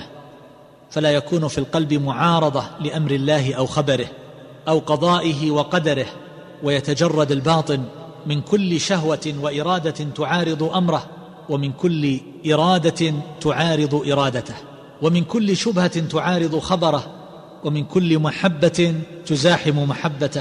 فلا يكون في القلب معارضة لأمر الله أو خبره أو قضائه وقدره، ويتجرد الباطن من كل شهوة وإرادة تعارض أمره، ومن كل إرادة تعارض إرادته، ومن كل شبهة تعارض خبره، ومن كل محبة تزاحم محبته.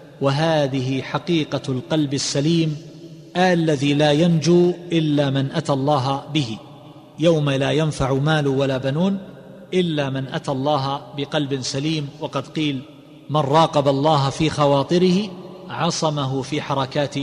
وهذه حقيقة القلب السليم الذي لا ينجو إلا من أتى الله به، يوم لا ينفع مال ولا بنون إلا من أتى الله بقلب سليم. وقد قيل: من راقب الله في خواطره عصمه في حركات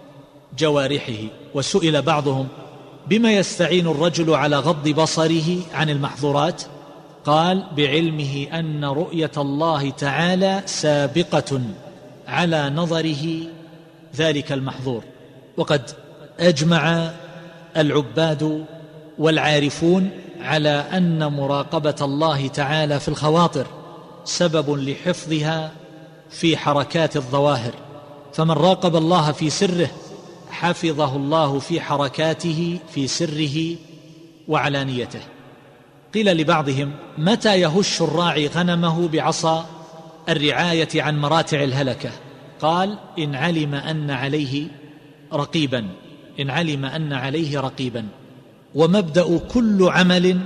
جوارحه. وسئل بعضهم: بما يستعين الرجل على غض بصره عن المحظورات؟ قال: بعلمه أن رؤية الله تعالى سابقة على نظره ذلك المحظور. وقد أجمع العباد والعارفون على أن مراقبة الله تعالى في الخواطر سبب لحفظها في حركات الظواهر، فمن راقب الله في سره حفظه الله في حركاته في سره وعلانيته. قيل لبعضهم: متى يهش الراعي غنمه بعصا الرعاية عن مراتع الهلكة؟ قال: إن علم أن عليه رقيبا إن علم أن عليه رقيبا. ومبدأ كل عمل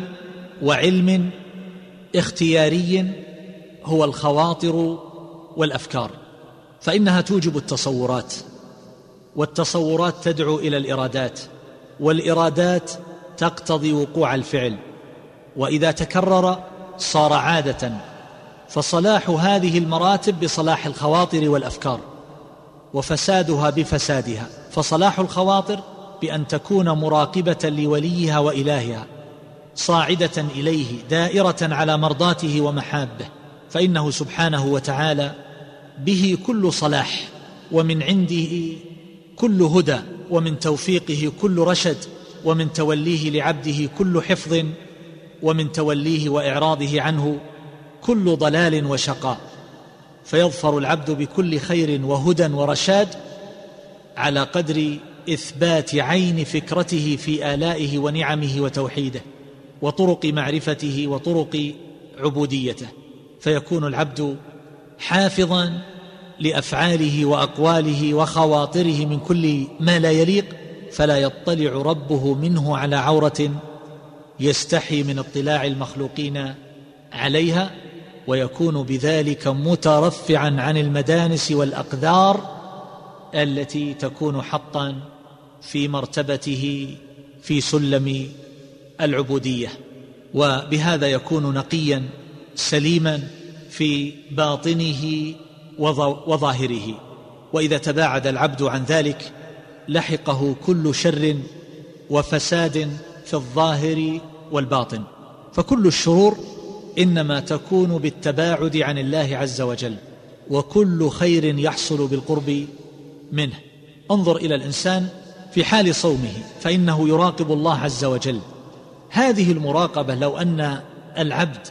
وعلم اختياري هو الخواطر والأفكار، فإنها توجب التصورات، والتصورات تدعو إلى الإرادات، والإرادات تقتضي وقوع الفعل، وإذا تكرر صار عادة. فصلاح هذه المراتب بصلاح الخواطر والأفكار، وفسادها بفسادها. فصلاح الخواطر بأن تكون مراقبة لوليها وإلهها، صاعدة إليه، دائرة على مرضاته ومحابه، فإنه سبحانه وتعالى به كل صلاح، ومن عنده كل هدى، ومن توفيقه كل رشد، ومن توليه لعبده كل حفظ، ومن توليه وإعراضه عنه كل ضلال وشقاء، فيظفر العبد بكل خير وهدى ورشاد على قدر إثبات عين فكرته في آلائه ونعمه وتوحيده وطرق معرفته وطرق عبوديته، فيكون العبد حافظا لأفعاله وأقواله وخواطره من كل ما لا يليق، فلا يطلع ربه منه على عورة يستحي من اطلاع المخلوقين عليها، ويكون بذلك مترفعا عن المدانس والأقدار التي تكون حطا في مرتبته في سلم العبودية، وبهذا يكون نقيا سليما في باطنه وظاهره. وإذا تباعد العبد عن ذلك لحقه كل شر وفساد في الظاهر والباطن، فكل الشرور إنما تكون بالتباعد عن الله عز وجل، وكل خير يحصل بالقرب منه. انظر إلى الإنسان في حال صومه فإنه يراقب الله عز وجل. هذه المراقبة لو أن العبد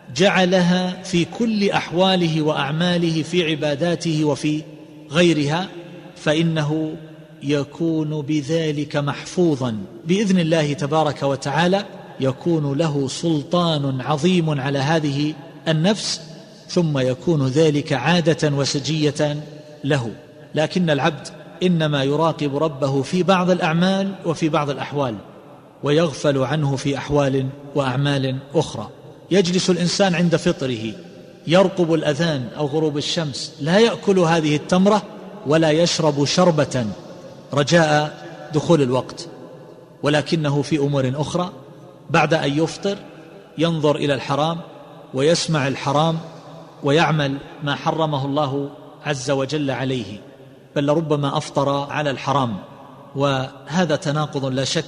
جعلها في كل أحواله وأعماله في عباداته وفي غيرها فإنه يكون بذلك محفوظا بإذن الله تبارك وتعالى، يكون له سلطان عظيم على هذه النفس، ثم يكون ذلك عادة وسجية له. لكن العبد إنما يراقب ربه في بعض الأعمال وفي بعض الأحوال، ويغفل عنه في أحوال وأعمال أخرى. يجلس الإنسان عند فطره يرقب الأذان أو غروب الشمس، لا يأكل هذه التمرة ولا يشرب شربة رجاء دخول الوقت، ولكنه في أمور أخرى بعد أن يفطر ينظر إلى الحرام ويسمع الحرام ويعمل ما حرمه الله عز وجل عليه، بل لربما أفطر على الحرام. وهذا تناقض لا شك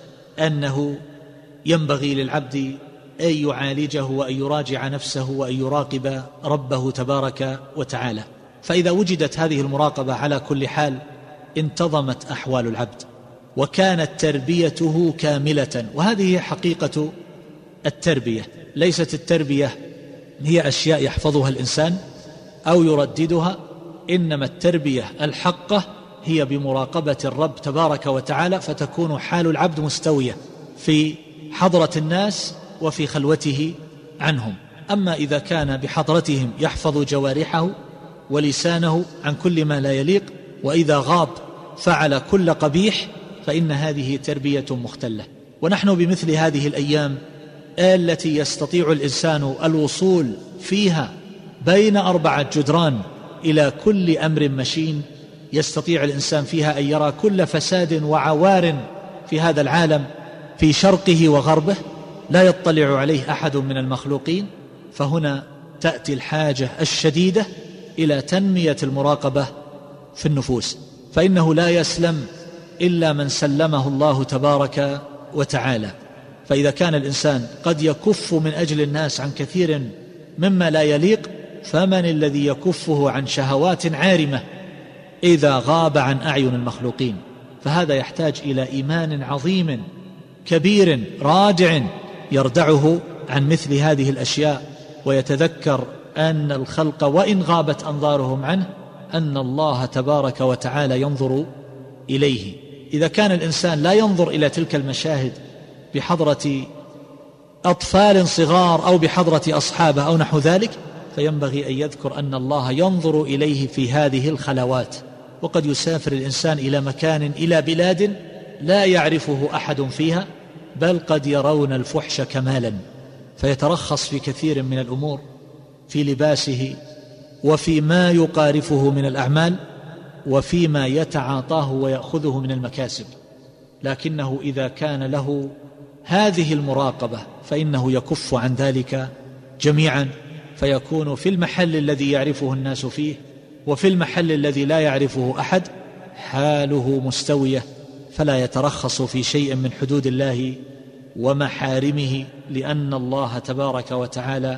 أنه ينبغي للعبد أن يعالجه وأن يراجع نفسه وأن يراقب ربه تبارك وتعالى. فإذا وجدت هذه المراقبة على كل حال انتظمت أحوال العبد وكانت تربيته كاملة. وهذه حقيقة التربية، ليست التربية هي أشياء يحفظها الإنسان أو يرددها، إنما التربية الحقة هي بمراقبة الرب تبارك وتعالى، فتكون حال العبد مستوية في حضرة الناس وفي خلوته عنهم. أما إذا كان بحضرتهم يحفظ جوارحه ولسانه عن كل ما لا يليق، وإذا غاب فعل كل قبيح، فإن هذه تربية مختلة. ونحن بمثل هذه الأيام التي يستطيع الإنسان الوصول فيها بين أربعة جدران إلى كل أمر مشين، يستطيع الإنسان فيها أن يرى كل فساد وعوار في هذا العالم في شرقه وغربه، لا يطلع عليه أحد من المخلوقين. فهنا تأتي الحاجة الشديدة إلى تنمية المراقبة في النفوس، فإنه لا يسلم إلا من سلمه الله تبارك وتعالى. فإذا كان الإنسان قد يكف من أجل الناس عن كثير مما لا يليق، فمن الذي يكفه عن شهوات عارمة إذا غاب عن أعين المخلوقين؟ فهذا يحتاج إلى إيمان عظيم كبير رادع يردعه عن مثل هذه الأشياء، ويتذكر أن الخلق وإن غابت أنظارهم عنه أن الله تبارك وتعالى ينظر إليه. إذا كان الإنسان لا ينظر إلى تلك المشاهد بحضرة أطفال صغار أو بحضرة أصحابه أو نحو ذلك، فينبغي أن يذكر أن الله ينظر إليه في هذه الخلوات. وقد يسافر الإنسان إلى مكان إلى بلاد لا يعرفه أحد فيها، بل قد يرون الفحش كمالا، فيترخص في كثير من الأمور في لباسه وفي ما يقارفه من الأعمال وفيما يتعاطاه ويأخذه من المكاسب. لكنه إذا كان له هذه المراقبة فإنه يكف عن ذلك جميعا، فيكون في المحل الذي يعرفه الناس فيه وفي المحل الذي لا يعرفه أحد حاله مستوية، فلا يترخص في شيء من حدود الله ومحارمه، لأن الله تبارك وتعالى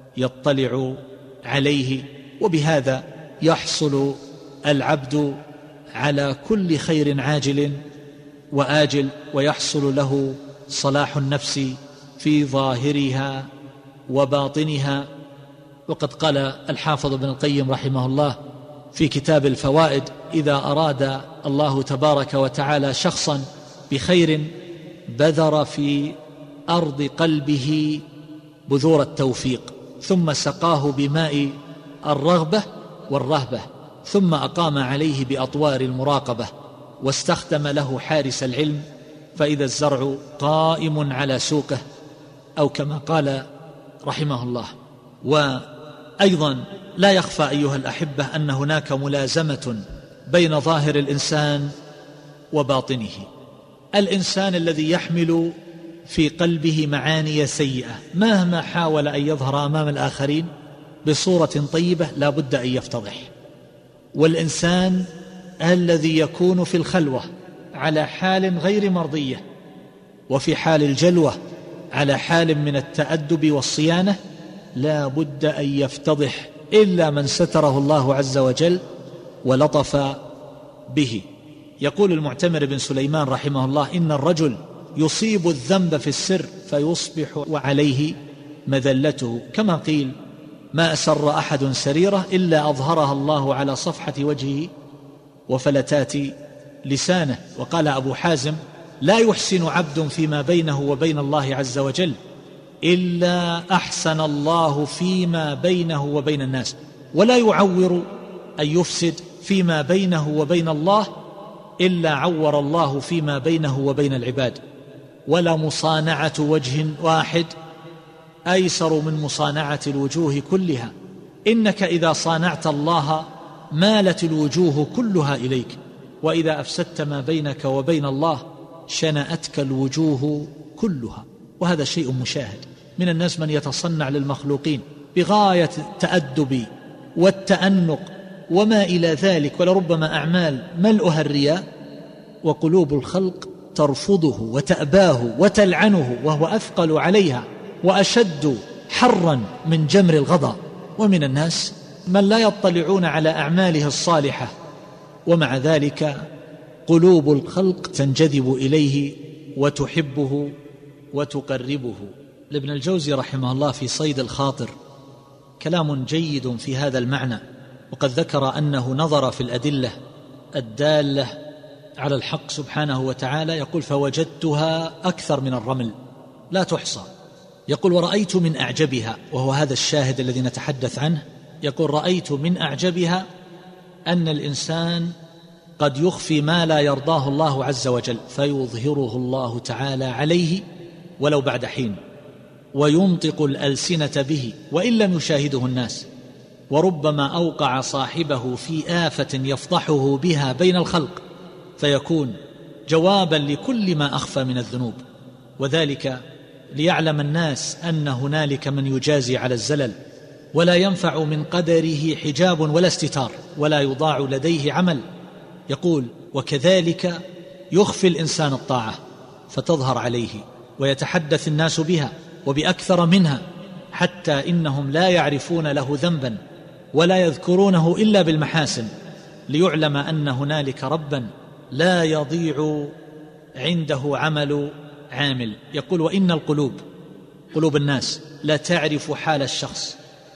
يطلع عليه. وبهذا يحصل العبد على كل خير عاجل وآجل، ويحصل له صلاح النفس في ظاهرها وباطنها. وقد قال الحافظ ابن القيم رحمه الله في كتاب الفوائد: إذا أراد الله تبارك وتعالى شخصا بخير بذر في أرض قلبه بذور التوفيق، ثم سقاه بماء الرغبة والرهبة، ثم أقام عليه بأطوار المراقبة، واستخدم له حارس العلم، فإذا الزرع قائم على سوقه، أو كما قال رحمه الله. وأيضا لا يخفى أيها الأحبة أن هناك ملازمة بين ظاهر الإنسان وباطنه. الإنسان الذي يحمل في قلبه معاني سيئة مهما حاول أن يظهر أمام الآخرين بصورة طيبة لا بد أن يفتضح. والإنسان الذي يكون في الخلوة على حال غير مرضية، وفي حال الجلوة على حال من التأدب والصيانة، لا بد أن يفتضح إلا من ستره الله عز وجل ولطف به. يقول المعتمر بن سليمان رحمه الله: إن الرجل يصيب الذنب في السر فيصبح وعليه مذلته، كما قيل: ما أسر أحد سريرة إلا أظهرها الله على صفحة وجهه وفلتات لسانه. وقال أبو حازم: لا يحسن عبد فيما بينه وبين الله عز وجل إلا أحسن الله فيما بينه وبين الناس، ولا يعور أن يفسد فيما بينه وبين الله إلا عور الله فيما بينه وبين العباد. ولا مصانعة وجه واحد أيسر من مصانعة الوجوه كلها، إنك إذا صانعت الله مالت الوجوه كلها إليك، وإذا أفسدت ما بينك وبين الله شنأتك الوجوه كلها. وهذا شيء مشاهد. من الناس من يتصنع للمخلوقين بغاية التأدب والتأنق وما إلى ذلك، ولربما أعمال ملؤها الرياء، وقلوب الخلق ترفضه وتأباه وتلعنه، وهو أثقل عليها وأشد حرا من جمر الغضا. ومن الناس من لا يطلعون على أعماله الصالحة، ومع ذلك قلوب الخلق تنجذب إليه وتحبه وتقربه. لابن الجوزي رحمه الله في صيد الخاطر كلام جيد في هذا المعنى، وقد ذكر أنه نظر في الأدلة الدالة على الحق سبحانه وتعالى، يقول: فوجدتها أكثر من الرمل لا تحصى. يقول: ورأيت من أعجبها، وهو هذا الشاهد الذي نتحدث عنه، يقول: رأيت من أعجبها أن الإنسان قد يخفي ما لا يرضاه الله عز وجل فيظهره الله تعالى عليه ولو بعد حين، وينطق الألسنة به وإن لم يشاهده الناس، وربما أوقع صاحبه في آفة يفضحه بها بين الخلق، فيكون جوابا لكل ما أخفى من الذنوب، وذلك ليعلم الناس أن هنالك من يجازي على الزلل، ولا ينفع من قدره حجاب ولا استتار، ولا يضاع لديه عمل. يقول: وكذلك يخفي الإنسان الطاعة فتظهر عليه، ويتحدث الناس بها وبأكثر منها، حتى إنهم لا يعرفون له ذنبا ولا يذكرونه إلا بالمحاسن، ليعلم أن هنالك ربا لا يضيع عنده عمل عامل. يقول: وإن القلوب، قلوب الناس، لا تعرف حال الشخص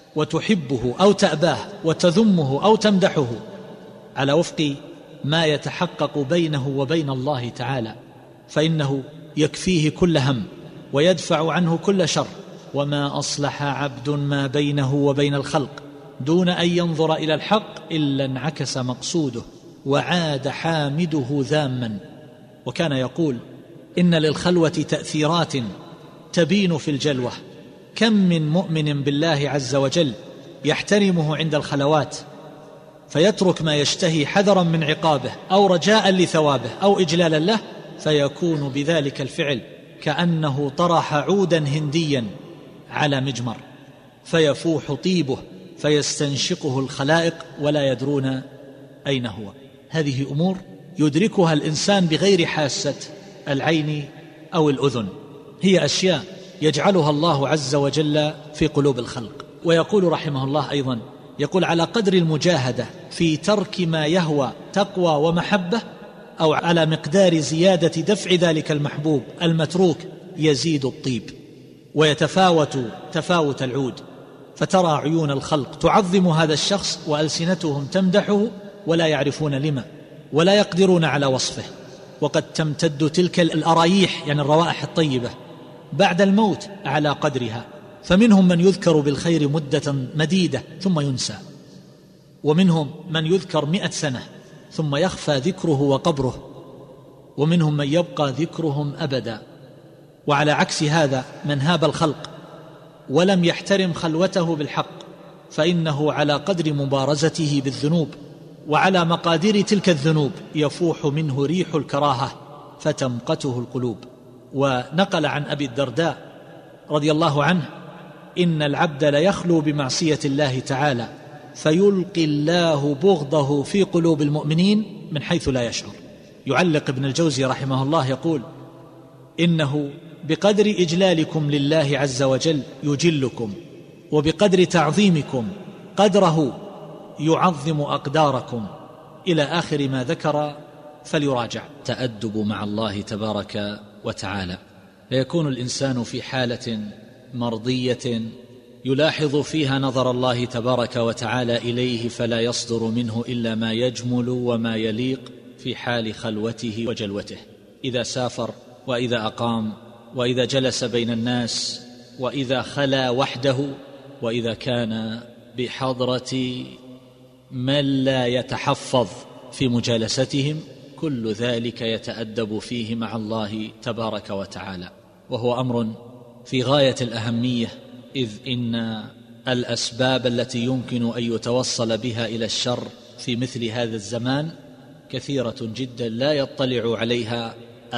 وتحبه أو تأباه وتذمه أو تمدحه على وفق ما يتحقق بينه وبين الله تعالى، فإنه يكفيه كل هم ويدفع عنه كل شر. وما أصلح عبد ما بينه وبين الخلق دون أن ينظر إلى الحق إلا انعكس مقصوده وعاد حامده ذاما. وكان يقول: إن للخلوة تأثيرات تبين في الجلوة، كم من مؤمن بالله عز وجل يحترمه عند الخلوات فيترك ما يشتهي حذرا من عقابه أو رجاء لثوابه أو إجلالا له، فيكون بذلك الفعل كأنه طرح عودا هنديا على مجمر، فيفوح طيبه فيستنشقه الخلائق ولا يدرون أين هو. هذه أمور يدركها الإنسان بغير حاسة العين أو الأذن، هي أشياء يجعلها الله عز وجل في قلوب الخلق. ويقول رحمه الله أيضا، يقول: على قدر المجاهدة في ترك ما يهوى تقوى ومحبة أو على مقدار زيادة دفع ذلك المحبوب المتروك يزيد الطيب ويتفاوت تفاوت العود، فترى عيون الخلق تعظم هذا الشخص وألسنتهم تمدحه ولا يعرفون لما ولا يقدرون على وصفه، وقد تمتد تلك الأرايح يعني الروائح الطيبة بعد الموت على قدرها. فمنهم من يذكر بالخير مدة مديدة ثم ينسى، ومنهم من يذكر مئة سنة ثم يخفى ذكره وقبره، ومنهم من يبقى ذكرهم أبدا. وعلى عكس هذا من هاب الخلق ولم يحترم خلوته بالحق فإنه على قدر مبارزته بالذنوب وعلى مقادير تلك الذنوب يفوح منه ريح الكراهة فتمقته القلوب. ونقل عن أبي الدرداء رضي الله عنه: إن العبد ليخلو بمعصية الله تعالى فيلقي الله بغضه في قلوب المؤمنين من حيث لا يشعر. يعلق ابن الجوزي رحمه الله يقول: إنه بقدر إجلالكم لله عز وجل يجلكم، وبقدر تعظيمكم قدره يعظم أقداركم، إلى آخر ما ذكر. فليراجع. تأدب مع الله تبارك وتعالى، فيكون الإنسان في حالة مرضية يلاحظ فيها نظر الله تبارك وتعالى إليه، فلا يصدر منه إلا ما يجمل وما يليق في حال خلوته وجلوته، إذا سافر وإذا أقام وإذا جلس بين الناس وإذا خلا وحده وإذا كان بحضرة من لا يتحفظ في مجالستهم، كل ذلك يتأدب فيه مع الله تبارك وتعالى، وهو أمر في غاية الأهمية، إذ إن الأسباب التي يمكن أن يتوصل بها إلى الشر في مثل هذا الزمان كثيرة جدا لا يطلع عليها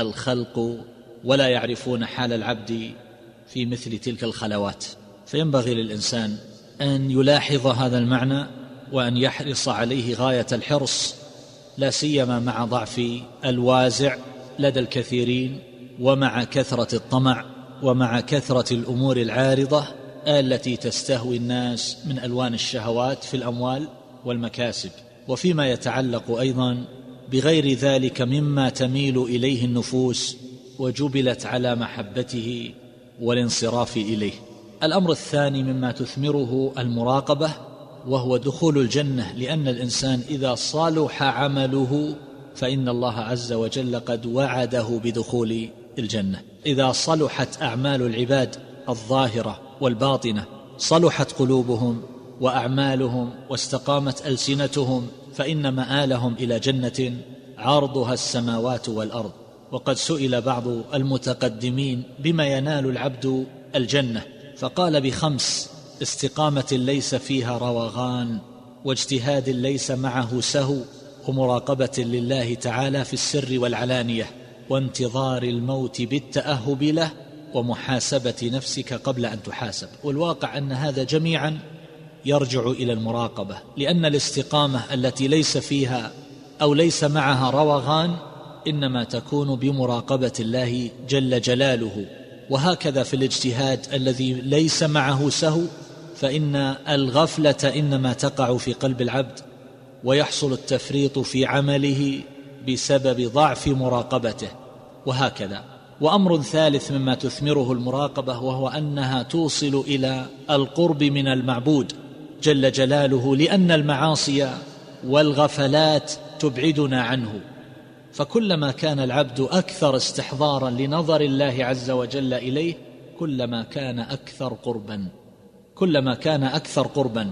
الخلق ولا يعرفون حال العبد في مثل تلك الخلوات. فينبغي للإنسان أن يلاحظ هذا المعنى وأن يحرص عليه غاية الحرص، لا سيما مع ضعف الوازع لدى الكثيرين، ومع كثرة الطمع، ومع كثرة الأمور العارضة التي تستهوي الناس من ألوان الشهوات في الأموال والمكاسب، وفيما يتعلق أيضا بغير ذلك مما تميل إليه النفوس وجبلت على محبته والانصراف إليه. الأمر الثاني مما تثمره المراقبة وهو دخول الجنة، لأن الإنسان إذا صلح عمله فإن الله عز وجل قد وعده بدخول الجنة. إذا صلحت أعمال العباد الظاهرة والباطنة، صلحت قلوبهم وأعمالهم واستقامت ألسنتهم، فإن مآلهم إلى جنة عرضها السماوات والأرض. وقد سئل بعض المتقدمين بما ينال العبد الجنة، فقال: بخمس: استقامة ليس فيها روغان، واجتهاد ليس معه سهو، ومراقبة لله تعالى في السر والعلانية، وانتظار الموت بالتأهب له، ومحاسبة نفسك قبل أن تحاسب. والواقع أن هذا جميعا يرجع إلى المراقبة، لأن الاستقامة التي ليس فيها أو ليس معها روغان إنما تكون بمراقبة الله جل جلاله. وهكذا في الاجتهاد الذي ليس معه سهو، فإن الغفلة إنما تقع في قلب العبد ويحصل التفريط في عمله بسبب ضعف مراقبته، وهكذا. وأمر ثالث مما تثمره المراقبة وهو أنها توصل إلى القرب من المعبود جل جلاله، لأن المعاصي والغفلات تبعدنا عنه. فكلما كان العبد أكثر استحضارا لنظر الله عز وجل إليه كلما كان أكثر قربا كلما كان أكثر قربا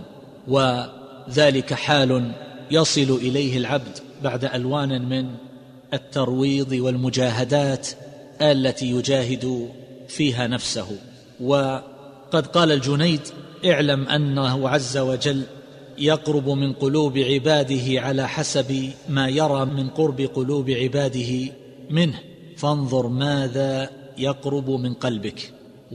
وذلك حال يصل إليه العبد بعد ألوان من الترويض والمجاهدات التي يجاهد فيها نفسه. وقد قال الجنيد: اعلم أنه عز وجل يقرب من قلوب عباده على حسب ما يرى من قرب قلوب عباده منه، فانظر ماذا يقرب من قلبك.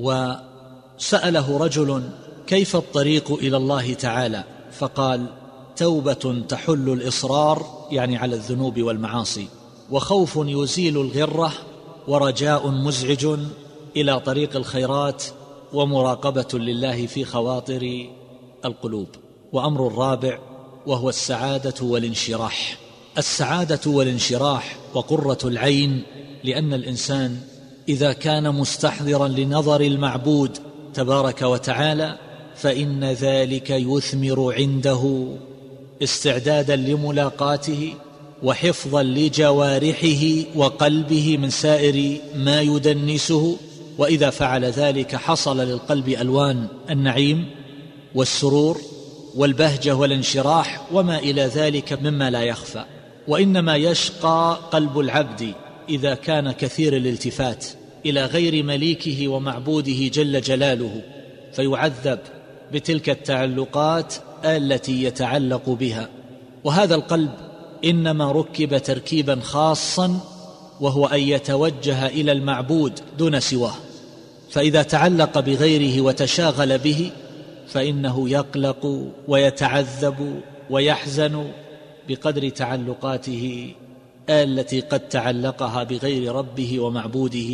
وسأله رجل: كيف الطريق إلى الله تعالى؟ فقال: توبة تحل الإصرار، يعني على الذنوب والمعاصي، وخوف يزيل الغرة، ورجاء مزعج إلى طريق الخيرات، ومراقبة لله في خواطر القلوب. وأمر الرابع وهو السعادة والانشراح، السعادة والانشراح وقرة العين، لأن الإنسان إذا كان مستحضرا لنظر المعبود تبارك وتعالى فإن ذلك يثمر عنده استعدادا لملاقاته وحفظا لجوارحه وقلبه من سائر ما يدنسه، وإذا فعل ذلك حصل للقلب ألوان النعيم والسرور والبهجة والانشراح وما إلى ذلك مما لا يخفى. وإنما يشقى قلب العبد إذا كان كثير الالتفات إلى غير مليكه ومعبوده جل جلاله، فيعذب بتلك التعلقات التي يتعلق بها. وهذا القلب إنما ركب تركيبا خاصا، وهو أن يتوجه إلى المعبود دون سواه، فإذا تعلق بغيره وتشاغل به فإنه يقلق ويتعذب ويحزن بقدر تعلقاته التي قد تعلقها بغير ربه ومعبوده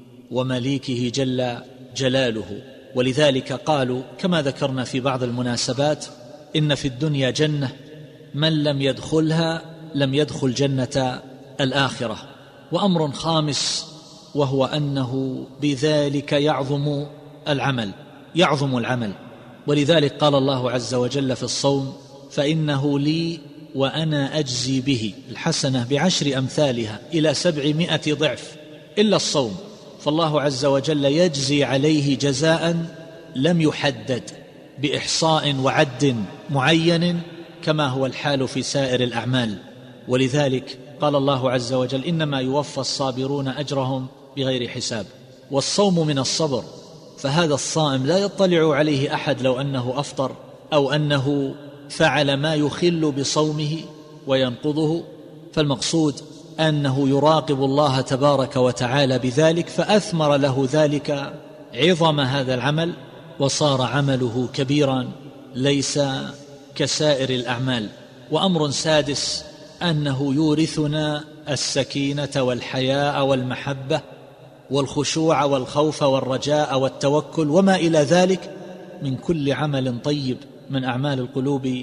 ومليكه جل جلاله. ولذلك قالوا كما ذكرنا في بعض المناسبات: إن في الدنيا جنة من لم يدخلها لم يدخل جنة الآخرة. وأمر خامس وهو أنه بذلك يعظم العمل يعظم العمل ولذلك قال الله عز وجل في الصوم: فإنه لي وأنا أجزي به، الحسنة بعشر أمثالها إلى سبعمائة ضعف، إلا الصوم فالله عز وجل يجزي عليه جزاء لم يحدد بإحصاء وعد معين كما هو الحال في سائر الأعمال. ولذلك قال الله عز وجل: إنما يوفى الصابرون أجرهم بغير حساب. والصوم من الصبر، فهذا الصائم لا يطلع عليه أحد لو أنه أفطر أو أنه فعل ما يخل بصومه وينقضه، فالمقصود أنه يراقب الله تبارك وتعالى بذلك، فأثمر له ذلك عظم هذا العمل وصار عمله كبيرا ليس كسائر الأعمال. وأمر سادس أنه يورثنا السكينة والحياء والمحبة والخشوع والخوف والرجاء والتوكل وما إلى ذلك من كل عمل طيب من أعمال القلوب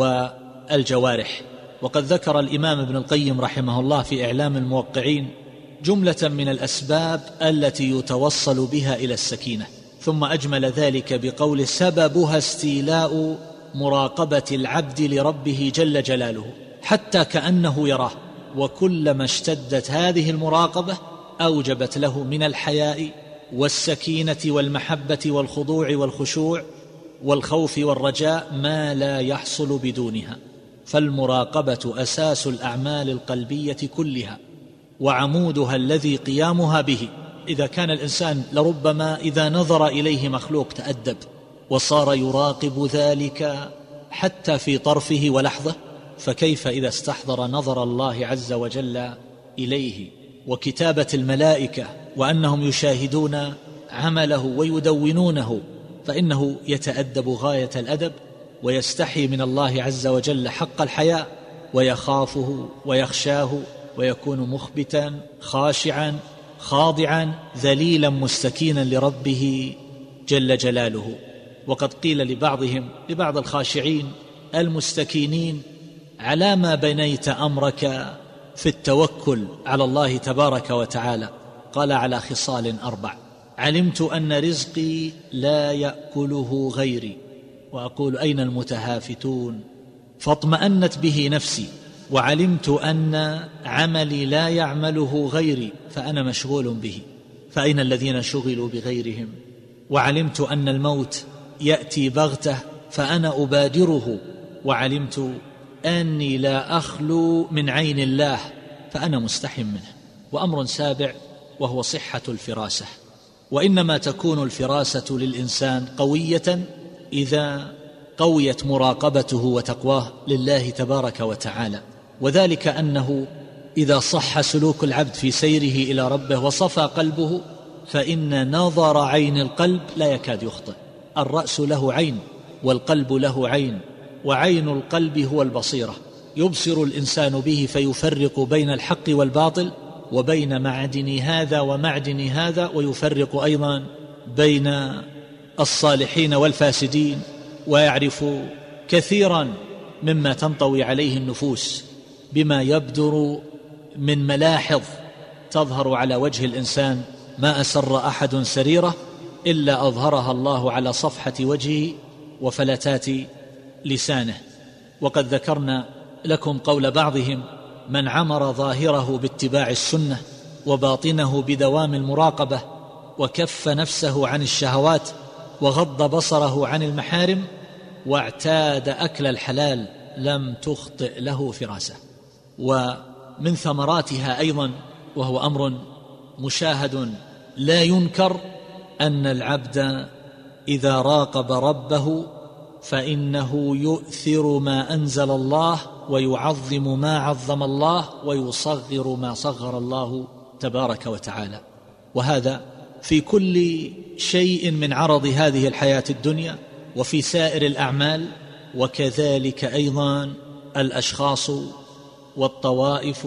والجوارح. وقد ذكر الإمام ابن القيم رحمه الله في إعلام الموقعين جملة من الأسباب التي يتوصل بها إلى السكينة، ثم أجمل ذلك بقول: سببها استيلاء مراقبة العبد لربه جل جلاله حتى كأنه يراه، وكلما اشتدت هذه المراقبة أوجبت له من الحياء والسكينة والمحبة والخضوع والخشوع والخوف والرجاء ما لا يحصل بدونها. فالمراقبة أساس الأعمال القلبية كلها وعمودها الذي قيامها به. إذا كان الإنسان لربما إذا نظر إليه مخلوق تأدب وصار يراقب ذلك حتى في طرفه ولحظة، فكيف إذا استحضر نظر الله عز وجل إليه وكتابة الملائكة وأنهم يشاهدون عمله ويدونونه، فإنه يتأدب غاية الأدب ويستحي من الله عز وجل حق الحياء ويخافه ويخشاه ويكون مخبتا خاشعا خاضعا ذليلا مستكينا لربه جل جلاله. وقد قيل لبعضهم لبعض الخاشعين المستكينين: على ما بنيت أمرك في التوكل على الله تبارك وتعالى؟ قال: على خصال أربع: علمت أن رزقي لا يأكله غيري، وأقول أين المتهافتون؟ فاطمأنت به نفسي، وعلمت أن عملي لا يعمله غيري فأنا مشغول به، فأين الذين شغلوا بغيرهم؟ وعلمت أن الموت يأتي بغته فأنا أبادره، وعلمت أني لا أخلو من عين الله فأنا مستحي منه. وأمر سابع وهو صحة الفراسة، وإنما تكون الفراسة للإنسان قوية إذا قويت مراقبته وتقواه لله تبارك وتعالى. وذلك أنه إذا صح سلوك العبد في سيره إلى ربه وصفى قلبه فإن نظر عين القلب لا يكاد يخطئ. الرأس له عين والقلب له عين، وعين القلب هو البصيرة، يبصر الإنسان به فيفرق بين الحق والباطل وبين معدن هذا ومعدن هذا، ويفرق أيضا بين الصالحين والفاسدين، ويعرف كثيرا مما تنطوي عليه النفوس. بما يبدر من ملاحظ تظهر على وجه الإنسان. ما أسر أحد سريرة إلا أظهرها الله على صفحة وجهه وفلتات لسانه. وقد ذكرنا لكم قول بعضهم: من عمر ظاهره باتباع السنة وباطنه بدوام المراقبة وكف نفسه عن الشهوات وغض بصره عن المحارم واعتاد أكل الحلال لم تخطئ له فراسة. ومن ثمراتها أيضا، وهو أمر مشاهد لا ينكر، أن العبد إذا راقب ربه فإنه يؤثر ما أنزل الله ويعظم ما عظم الله ويصغر ما صغر الله تبارك وتعالى. وهذا في كل شيء من عرض هذه الحياة الدنيا وفي سائر الأعمال، وكذلك أيضا الأشخاص والطوائف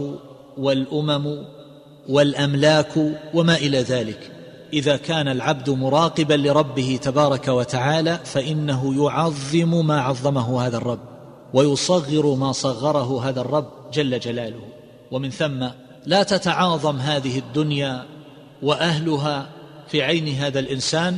والأمم والأملاك وما إلى ذلك. إذا كان العبد مراقبا لربه تبارك وتعالى فإنه يعظم ما عظمه هذا الرب ويصغر ما صغره هذا الرب جل جلاله. ومن ثم لا تتعاظم هذه الدنيا وأهلها في عين هذا الإنسان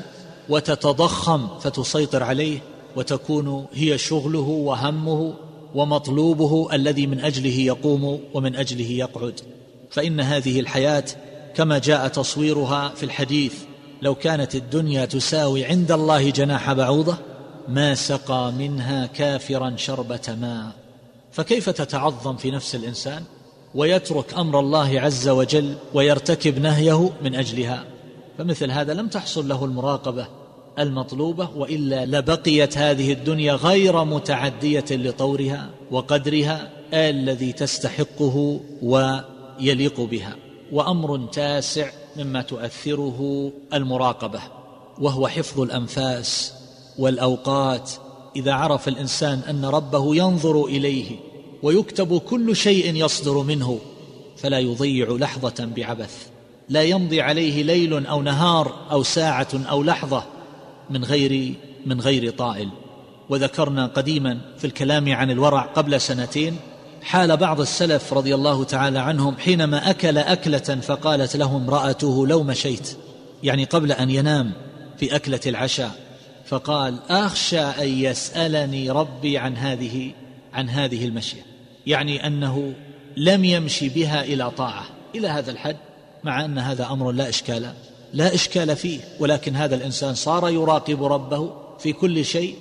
وتتضخم فتسيطر عليه وتكون هي شغله وهمه ومطلوبه الذي من أجله يقوم ومن أجله يقعد. فإن هذه الحياة كما جاء تصويرها في الحديث: لو كانت الدنيا تساوي عند الله جناح بعوضة ما سقى منها كافرا شربة ماء. فكيف تتعظم في نفس الإنسان ويترك أمر الله عز وجل ويرتكب نهيه من أجلها؟ فمثل هذا لم تحصل له المراقبة المطلوبة، وإلا لبقيت هذه الدنيا غير متعدية لطورها وقدرها الذي تستحقه ويليق بها. وأمر تاسع مما تؤثره المراقبة، وهو حفظ الأنفاس والأوقات. إذا عرف الإنسان أن ربه ينظر إليه ويكتب كل شيء يصدر منه فلا يضيع لحظة بعبث، لا يمضي عليه ليل أو نهار أو ساعة أو لحظة من غير من غير طائل. وذكرنا قديما في الكلام عن الورع قبل سنتين حال بعض السلف رضي الله تعالى عنهم حينما أكل أكلة فقالت له امرأته: لو مشيت، يعني قبل أن ينام في أكلة العشاء، فقال: أخشى أن يسألني ربي عن هذه عن هذه المشية، يعني أنه لم يمشي بها إلى طاعة إلى هذا الحد، مع أن هذا أمر لا إشكال لا إشكال فيه، ولكن هذا الإنسان صار يراقب ربه في كل شيء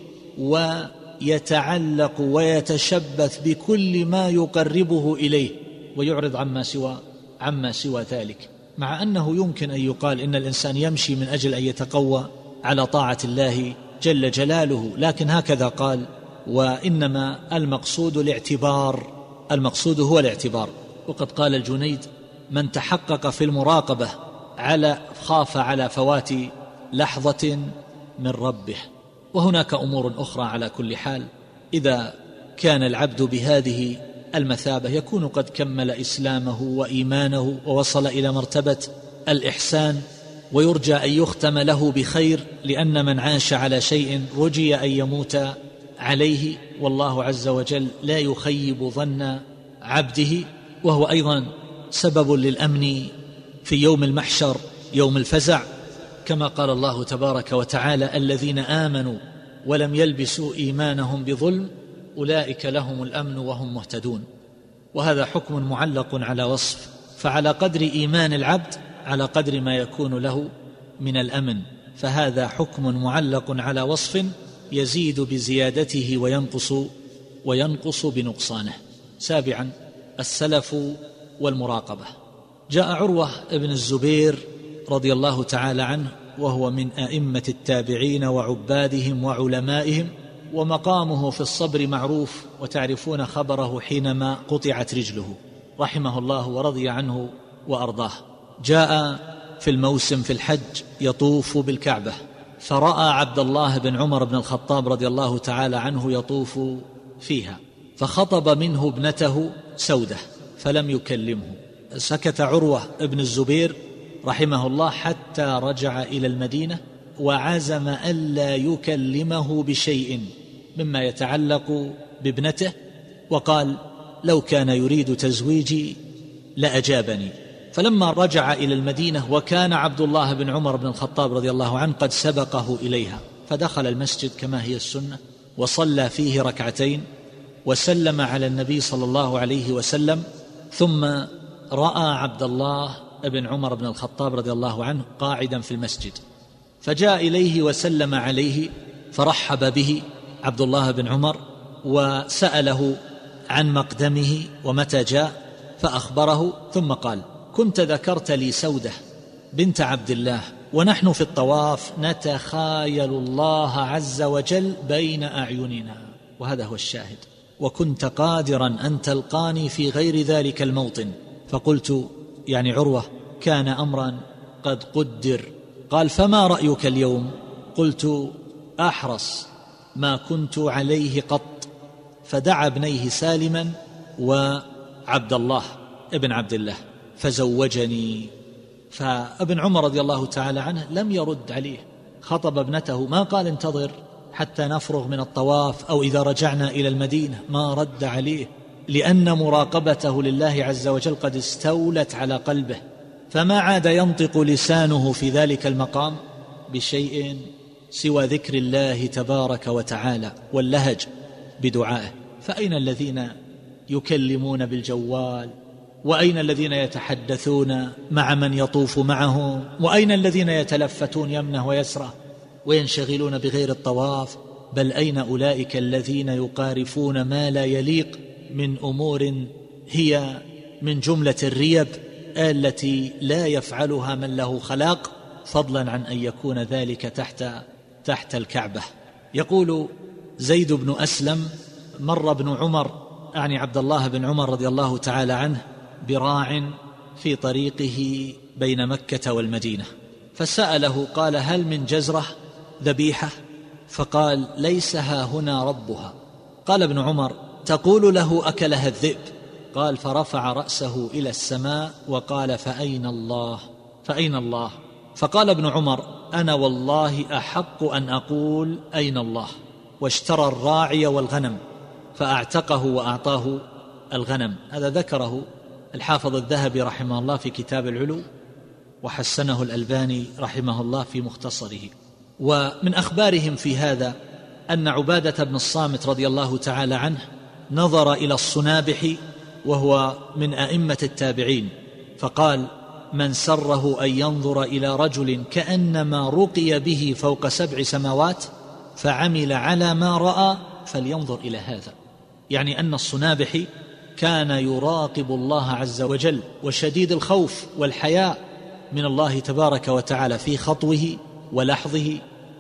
ويتعلق ويتشبث بكل ما يقربه إليه ويعرض عما سوى عما سوى ذلك، مع أنه يمكن أن يقال إن الإنسان يمشي من أجل أن يتقوى على طاعة الله جل جلاله، لكن هكذا قال: وإنما المقصود الاعتبار، المقصود هو الاعتبار. وقد قال الجنيد: من تحقق في المراقبة على خاف على فوات لحظة من ربه. وهناك أمور أخرى على كل حال. إذا كان العبد بهذه المثابة يكون قد كمل إسلامه وإيمانه ووصل إلى مرتبة الإحسان، ويرجى أن يختم له بخير، لأن من عاش على شيء رجي أن يموت عليه، والله عز وجل لا يخيب ظن عبده. وهو أيضا سبب للأمن في يوم المحشر يوم الفزع، كما قال الله تبارك وتعالى: الذين آمنوا ولم يلبسوا إيمانهم بظلم أولئك لهم الأمن وهم مهتدون. وهذا حكم معلق على وصف، فعلى قدر إيمان العبد على قدر ما يكون له من الأمن، فهذا حكم معلق على وصف يزيد بزيادته وينقص وينقص بنقصانه. سابعا السلف والمراقبة. جاء عروة ابن الزبير رضي الله تعالى عنه، وهو من أئمة التابعين وعبادهم وعلمائهم، ومقامه في الصبر معروف، وتعرفون خبره حينما قطعت رجله رحمه الله ورضي عنه وأرضاه. جاء في الموسم في الحج يطوف بالكعبة، فرأى عبد الله بن عمر بن الخطاب رضي الله تعالى عنه يطوف فيها، فخطب منه ابنته سودة فلم يكلمه. سكت عروة ابن الزبير رحمه الله حتى رجع إلى المدينة، وعزم ألا يكلمه بشيء مما يتعلق بابنته، وقال: لو كان يريد تزويجي لأجابني. فلما رجع إلى المدينة وكان عبد الله بن عمر بن الخطاب رضي الله عنه قد سبقه إليها، فدخل المسجد كما هي السنة وصلى فيه ركعتين وسلم على النبي صلى الله عليه وسلم، ثم رأى عبد الله بن عمر بن الخطاب رضي الله عنه قاعدا في المسجد، فجاء إليه وسلم عليه، فرحب به عبد الله بن عمر وسأله عن مقدمه ومتى جاء، فأخبره، ثم قال: كنت ذكرت لي سودة بنت عبد الله ونحن في الطواف نتخايل الله عز وجل بين أعيننا، وهذا هو الشاهد، وكنت قادرا أن تلقاني في غير ذلك الموطن. فقلت يعني عروة: كان أمرا قد قدر. قال: فما رأيك اليوم؟ قلت: أحرص ما كنت عليه قط. فدعا ابنيه سالما وعبد الله ابن عبد الله فزوجني. فابن عمر رضي الله تعالى عنه لم يرد عليه، خطب ابنته، ما قال انتظر حتى نفرغ من الطواف أو إذا رجعنا إلى المدينة، ما رد عليه، لأن مراقبته لله عز وجل قد استولت على قلبه، فما عاد ينطق لسانه في ذلك المقام بشيء سوى ذكر الله تبارك وتعالى واللهج بدعائه. فأين الذين يكلمون بالجوال؟ وأين الذين يتحدثون مع من يطوف معهم؟ وأين الذين يتلفتون يمنه ويسره وينشغلون بغير الطواف؟ بل أين أولئك الذين يقارفون ما لا يليق من أمور هي من جملة الريب التي لا يفعلها من له خلاق، فضلا عن أن يكون ذلك تحت تحت الكعبة. يقول زيد بن أسلم: مر ابن عمر، يعني عبد الله بن عمر رضي الله تعالى عنه، براع في طريقه بين مكة والمدينة، فسأله قال: هل من جزرة ذبيحة؟ فقال: ليس ها هنا ربها. قال ابن عمر: تقول له أكلها الذئب؟ قال: فرفع رأسه إلى السماء وقال: فأين الله؟ فأين الله؟ فقال ابن عمر: أنا والله أحق أن أقول أين الله. واشترى الراعي والغنم فأعتقه وأعطاه الغنم. هذا ذكره الحافظ الذهبي رحمه الله في كتاب العلو، وحسنه الألباني رحمه الله في مختصره. ومن أخبارهم في هذا أن عبادة بن الصامت رضي الله تعالى عنه نظر إلى الصنابح وهو من أئمة التابعين، فقال: من سره أن ينظر إلى رجل كأنما رقي به فوق سبع سماوات فعمل على ما رأى فلينظر إلى هذا. يعني أن الصنابح كان يراقب الله عز وجل، وشديد الخوف والحياء من الله تبارك وتعالى في خطوه ولحظه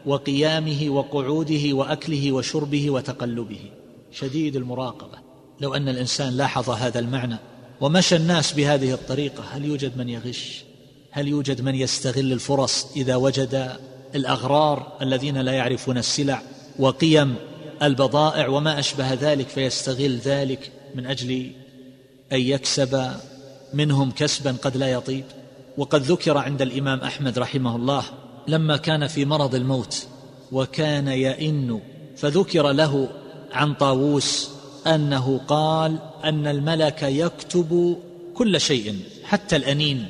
وقيامه وقعوده وأكله وشربه وتقلبه، شديد المراقبة. لو أن الإنسان لاحظ هذا المعنى ومشى الناس بهذه الطريقة، هل يوجد من يغش؟ هل يوجد من يستغل الفرص إذا وجد الأغرار الذين لا يعرفون السلع وقيم البضائع وما أشبه ذلك فيستغل ذلك من أجل أن يكسب منهم كسبا قد لا يطيب؟ وقد ذكر عند الإمام أحمد رحمه الله لما كان في مرض الموت وكان يئن، فذكر له عن طاووس أنه قال أن الملك يكتب كل شيء حتى الأنين،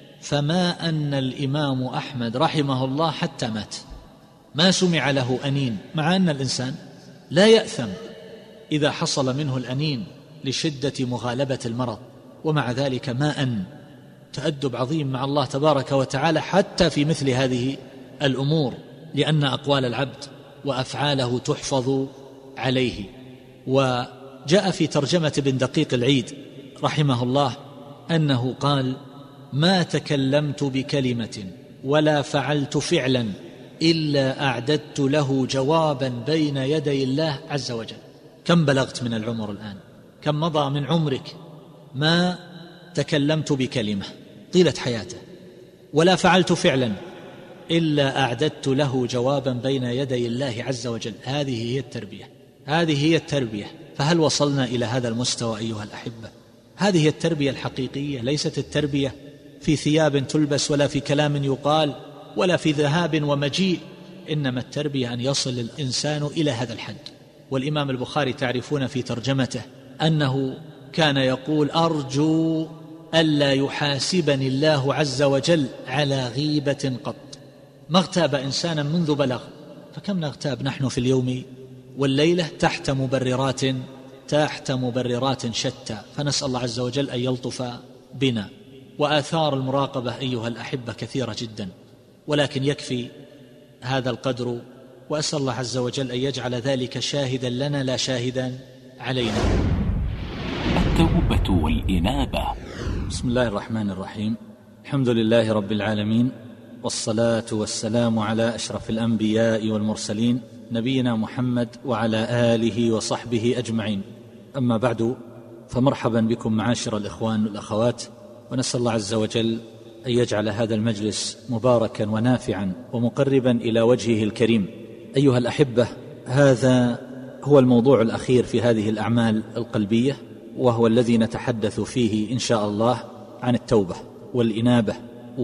فما أن الإمام أحمد رحمه الله حتى مات ما سمع له أنين، مع أن الإنسان لا يأثم إذا حصل منه الأنين لشدة مغالبة المرض، ومع ذلك ما أن. تأدب عظيم مع الله تبارك وتعالى حتى في مثل هذه الأمور، لأن أقوال العبد وأفعاله تحفظ عليه. وجاء في ترجمة ابن دقيق العيد رحمه الله أنه قال: ما تكلمت بكلمة ولا فعلت فعلا إلا أعددت له جوابا بين يدي الله عز وجل. كم بلغت من العمر الآن؟ كم مضى من عمرك؟ ما تكلمت بكلمة طيلة حياته ولا فعلت فعلا إلا أعددت له جوابا بين يدي الله عز وجل. هذه هي التربية، هذه هي التربية. فهل وصلنا إلى هذا المستوى أيها الأحبة؟ هذه هي التربية الحقيقية، ليست التربية في ثياب تلبس ولا في كلام يقال ولا في ذهاب ومجيء، إنما التربية أن يصل الإنسان إلى هذا الحد. والإمام البخاري تعرفون في ترجمته أنه كان يقول: أرجو ألا يحاسبني الله عز وجل على غيبة قط. ما اغتاب إنسانا منذ بلغ، فكم نغتاب نحن في اليوم والليلة تحت مبررات تحت مبررات شتى، فنسأل الله عز وجل أن يلطف بنا. وآثار المراقبة أيها الأحبة كثيرة جدا، ولكن يكفي هذا القدر، وأسأل الله عز وجل أن يجعل ذلك شاهدا لنا لا شاهدا علينا. التوبة والإنابة. بسم الله الرحمن الرحيم. الحمد لله رب العالمين، والصلاة والسلام على أشرف الأنبياء والمرسلين نبينا محمد وعلى آله وصحبه أجمعين. أما بعد، فمرحبا بكم معاشر الإخوان والأخوات، ونسأل الله عز وجل أن يجعل هذا المجلس مباركا ونافعا ومقربا إلى وجهه الكريم. أيها الأحبة، هذا هو الموضوع الأخير في هذه الأعمال القلبية، وهو الذي نتحدث فيه إن شاء الله عن التوبة والإنابة.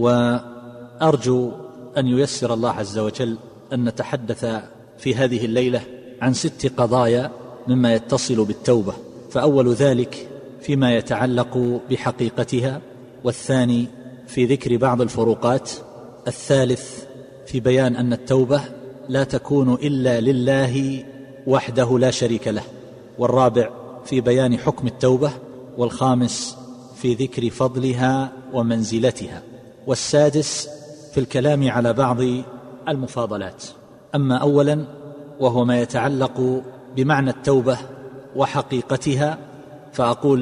وأرجو أن ييسر الله عز وجل أن نتحدث في هذه الليلة عن ست قضايا مما يتصل بالتوبة، فأول ذلك فيما يتعلق بحقيقتها، والثاني في ذكر بعض الفروقات، الثالث في بيان أن التوبة لا تكون إلا لله وحده لا شريك له، والرابع في بيان حكم التوبة، والخامس في ذكر فضلها ومنزلتها، والسادس في الكلام على بعض المفاضلات. أما أولا وهو ما يتعلق بمعنى التوبة وحقيقتها، فأقول: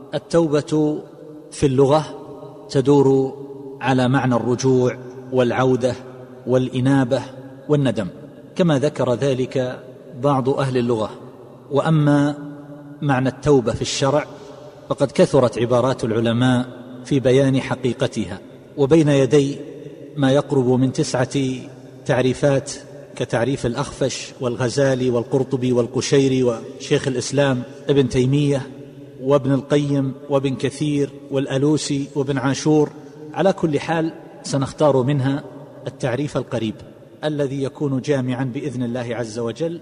التوبة في اللغة تدور على معنى الرجوع والعودة والإنابة والندم، كما ذكر ذلك بعض أهل اللغة. وأما معنى التوبة في الشرع فقد كثرت عبارات العلماء في بيان حقيقتها، وبين يدي ما يقرب من تسعة تعريفات كتعريف الأخفش والغزالي والقرطبي والقشيري وشيخ الإسلام ابن تيمية وابن القيم وابن كثير والألوسي وابن عاشور. على كل حال سنختار منها التعريف القريب الذي يكون جامعا بإذن الله عز وجل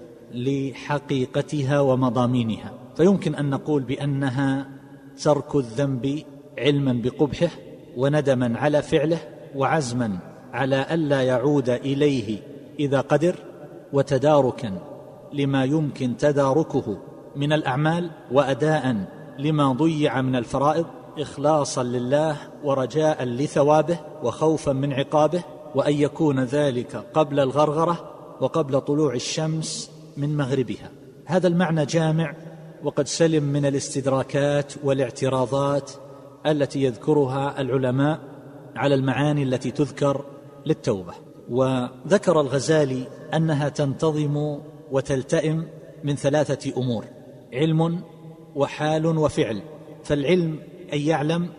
لحقيقتها ومضامينها. فيمكن أن نقول بأنها ترك الذنب علما بقبحه، وندما على فعله، وعزما على ألا يعود إليه إذا قدر، وتداركا لما يمكن تداركه من الأعمال، وأداء لما ضيع من الفرائض، إخلاصا لله ورجاء لثوابه وخوفا من عقابه، وأن يكون ذلك قبل الغرغرة وقبل طلوع الشمس من مغربها. هذا المعنى جامع، وقد سلم من الاستدراكات والاعتراضات التي يذكرها العلماء على المعاني التي تذكر للتوبة. وذكر الغزالي أنها تنتظم وتلتئم من ثلاثة أمور: علم وحال وفعل. فالعلم أن يعلم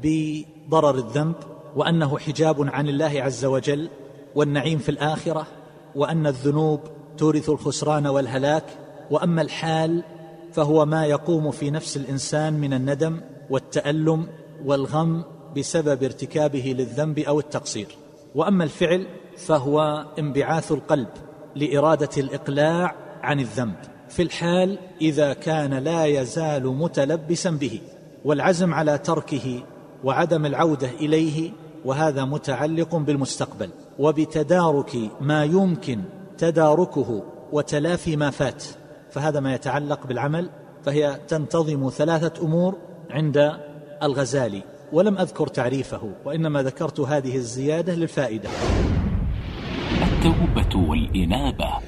بضرر الذنب، وأنه حجاب عن الله عز وجل والنعيم في الآخرة، وأن الذنوب تورث الخسران والهلاك. وأما الحال فهو ما يقوم في نفس الإنسان من الندم والتألم والغم بسبب ارتكابه للذنب أو التقصير. وأما الفعل فهو انبعاث القلب لإرادة الإقلاع عن الذنب في الحال إذا كان لا يزال متلبسا به، والعزم على تركه وعدم العودة إليه، وهذا متعلق بالمستقبل وبتدارك ما يمكن تداركه وتلافي ما فات، فهذا ما يتعلق بالعمل. فهي تنتظم ثلاثة أمور عند الغزالي، ولم أذكر تعريفه، وإنما ذكرت هذه الزيادة للفائدة. التوبة والإنابة.